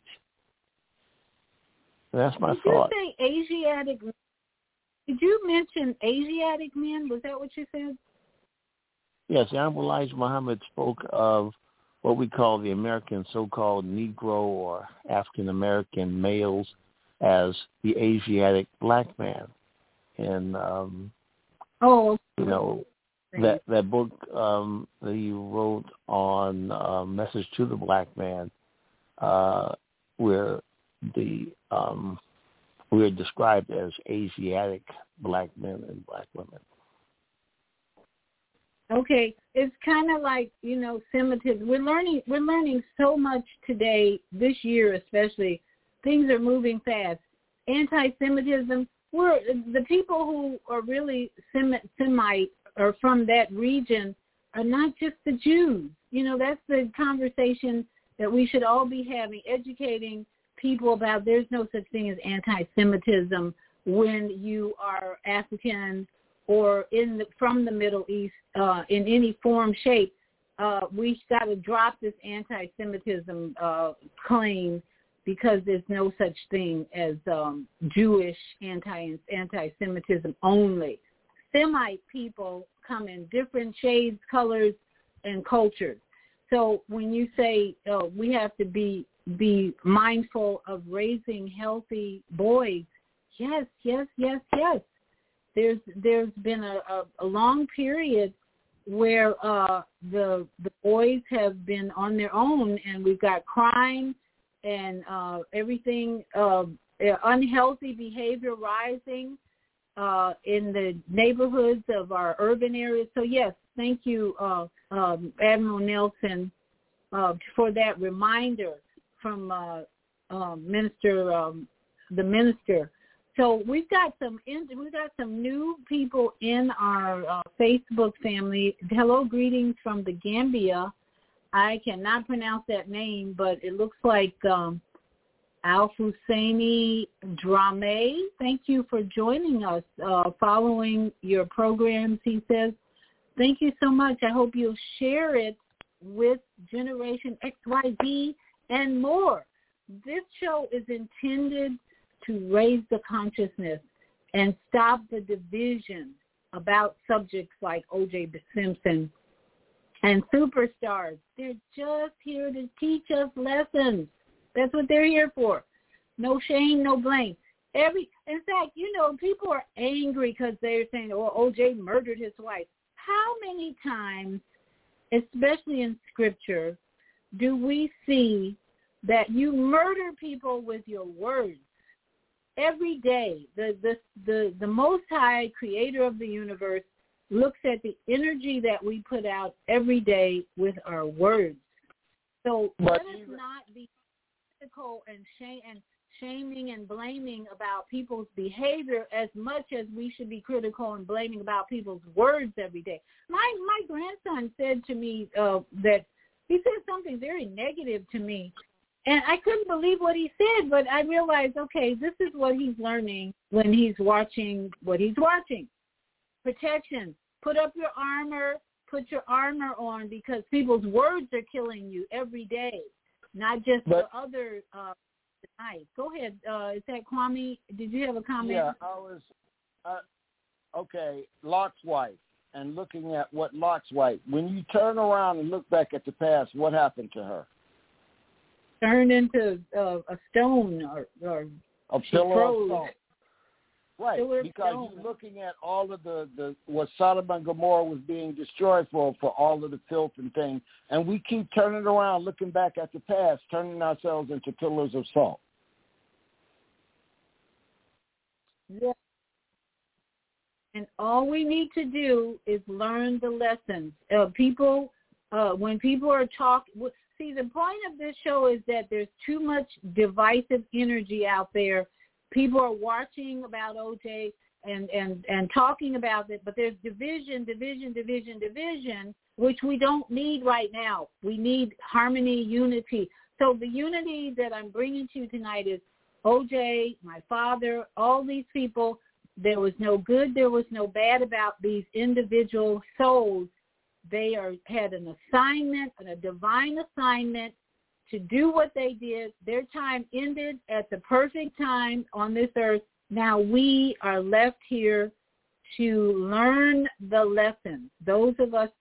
And that's my thought. Did you say Asiatic? Did you mention Asiatic men? Was that what you said? Yes, Honorable Elijah Muhammad spoke of what we call the American so-called Negro or African-American males as the Asiatic black man. And, that book that he wrote on Message to the Black Man, where we're described as Asiatic black men and black women. Okay, it's kind of like, Semitism. We're learning so much today, this year especially. Things are moving fast. Anti-Semitism, the people who are really Semite or from that region are not just the Jews. That's the conversation that we should all be having, educating people about. There's no such thing as anti-Semitism when you are African or from the Middle East in any form, shape. We got to drop this anti-Semitism claim, because there's no such thing as Jewish anti-Semitism only. Semite people come in different shades, colors, and cultures. So when you say we have to be mindful of raising healthy boys, yes. There's been a long period where the boys have been on their own, and we've got crime and everything, unhealthy behavior rising in the neighborhoods of our urban areas. So yes, thank you, Admiral Nelson, for that reminder from the minister. So we've got some new people in our Facebook family. Hello, greetings from the Gambia. I cannot pronounce that name, but it looks like Al-Husseini Drame. Thank you for joining us, following your programs, he says. Thank you so much. I hope you'll share it with Generation XYZ and more. This show is intended to raise the consciousness and stop the division about subjects like O.J. Simpson and superstars. They're just here to teach us lessons. That's what they're here for. No shame, no blame. In fact, people are angry because they're saying, oh, O.J. murdered his wife. How many times, especially in Scripture, do we see that you murder people with your words? Every day, the Most High Creator of the universe looks at the energy that we put out every day with our words. So let us not be critical and shaming and blaming about people's behavior as much as we should be critical and blaming about people's words every day. My grandson said to me that he said something very negative to me, and I couldn't believe what he said, but I realized, okay, this is what he's learning when he's watching what he's watching. Protection. Put up your armor. Put your armor on, because people's words are killing you every day, not just the other night. Go ahead. Is that Kwame? Did you have a comment? Yeah, I was, Lot's wife, and looking at what Lot's wife, when you turn around and look back at the past, what happened to her? Turned into a stone or a pillar of stone. Right, pillar because stone. you're looking at all of the what Sodom and Gomorrah was being destroyed for all of the filth and things, and we keep turning around, looking back at the past, turning ourselves into pillars of salt. Yeah. And all we need to do is learn the lessons. When people are talking, see, the point of this show is that there's too much divisive energy out there. People are watching about OJ and talking about it, but there's division, which we don't need right now. We need harmony, unity. So the unity that I'm bringing to you tonight is OJ, my father, all these people. There was no good, there was no bad about these individual souls. They had an assignment, a divine assignment to do what they did. Their time ended at the perfect time on this earth. Now we are left here to learn the lessons. Those of us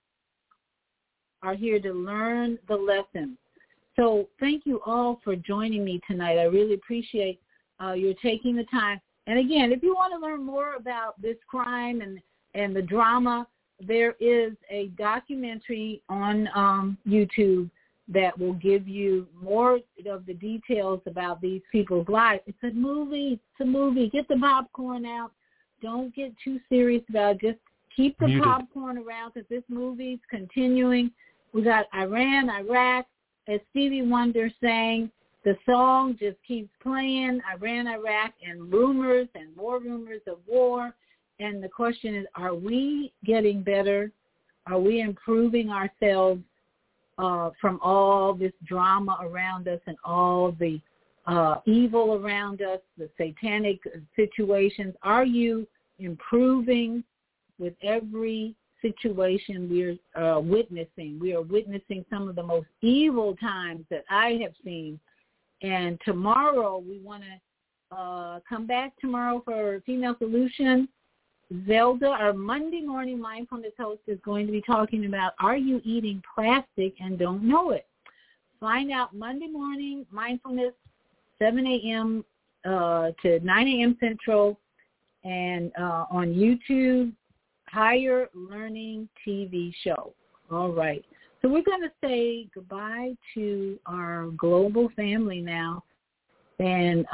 are here to learn the lessons. So thank you all for joining me tonight. I really appreciate your taking the time. And again, if you want to learn more about this crime and the drama, there is a documentary on YouTube that will give you more of the details about these people's lives. It's a movie. Get the popcorn out. Don't get too serious about it. Just keep the popcorn around, because this movie's continuing. We got Iran, Iraq, as Stevie Wonder sang. The song just keeps playing, Iran, Iraq, and rumors and more rumors of war. And the question is, are we getting better? Are we improving ourselves from all this drama around us and all the evil around us, the satanic situations? Are you improving with every situation we're witnessing? We are witnessing some of the most evil times that I have seen. And tomorrow, we want to come back tomorrow for Female Solution. Zelda, our Monday morning mindfulness host, is going to be talking about, are you eating plastic and don't know it? Find out Monday morning mindfulness, 7 a.m. To 9 a.m. Central, and on YouTube, Higher Learning TV show. All right. So we're going to say goodbye to our global family now. And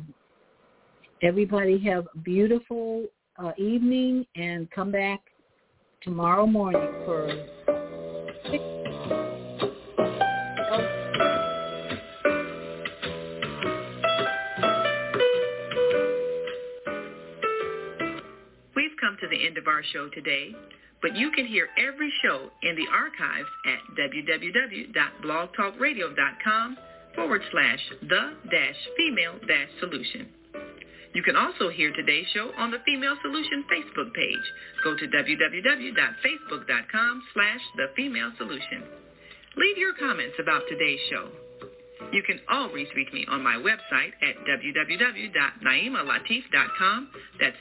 everybody have a beautiful evening, and come back tomorrow morning for We've come to the end of our show today, but you can hear every show in the archives at www.blogtalkradio.com/the-female-solution. You can also hear today's show on the Female Solution Facebook page. Go to www.facebook.com/thefemalesolution. Leave your comments about today's show. You can always reach me on my website at www.naimalatif.com. That's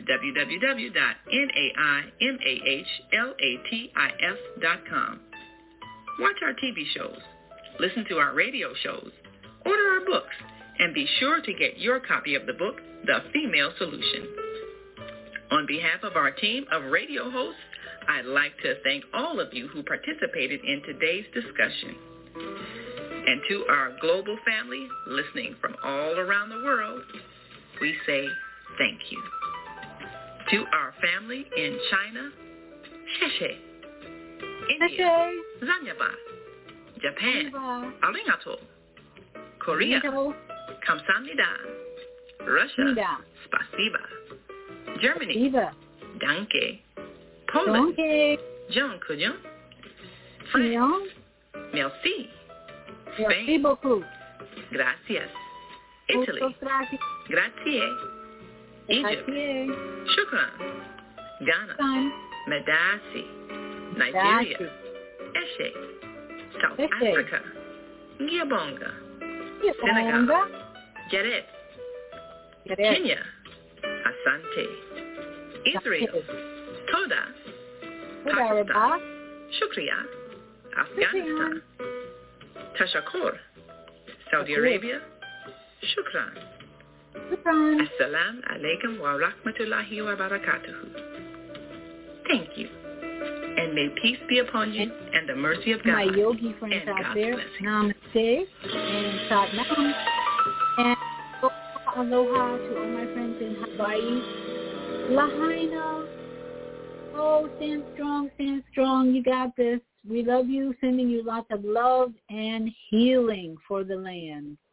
www.naimalatif.com. Watch our TV shows, listen to our radio shows, order our books, and be sure to get your copy of the book, The Female Solution. On behalf of our team of radio hosts, I'd like to thank all of you who participated in today's discussion. And to our global family listening from all around the world, we say thank you. To our family in China, Sheshe. India, Zanyaba. Japan, Arigato. Korea, Kamsamnida. Russia, Spasiba. Germany, Danke. Poland, Jean Couillon. France, Merci. Spain, Gracias. Italy, Grazie. Egypt, Shukran. Ghana, Medasi. Nigeria, Eshe. South Africa, Ngiyabonga. Senegal, Jaret. Kenya, Asante. Israel, Toda. Pakistan, Shukriya. Afghanistan, Tashakur. Saudi Arabia, Shukran. Assalamu alaikum wa rahmatullahi wa barakatuhu. Thank you. And may peace be upon you and the mercy of God. My yogi friends out there, namaste and satnam. And aloha to all my friends in Hawaii. Lahaina. Oh, stand strong, stand strong. You got this. We love you, sending you lots of love and healing for the land.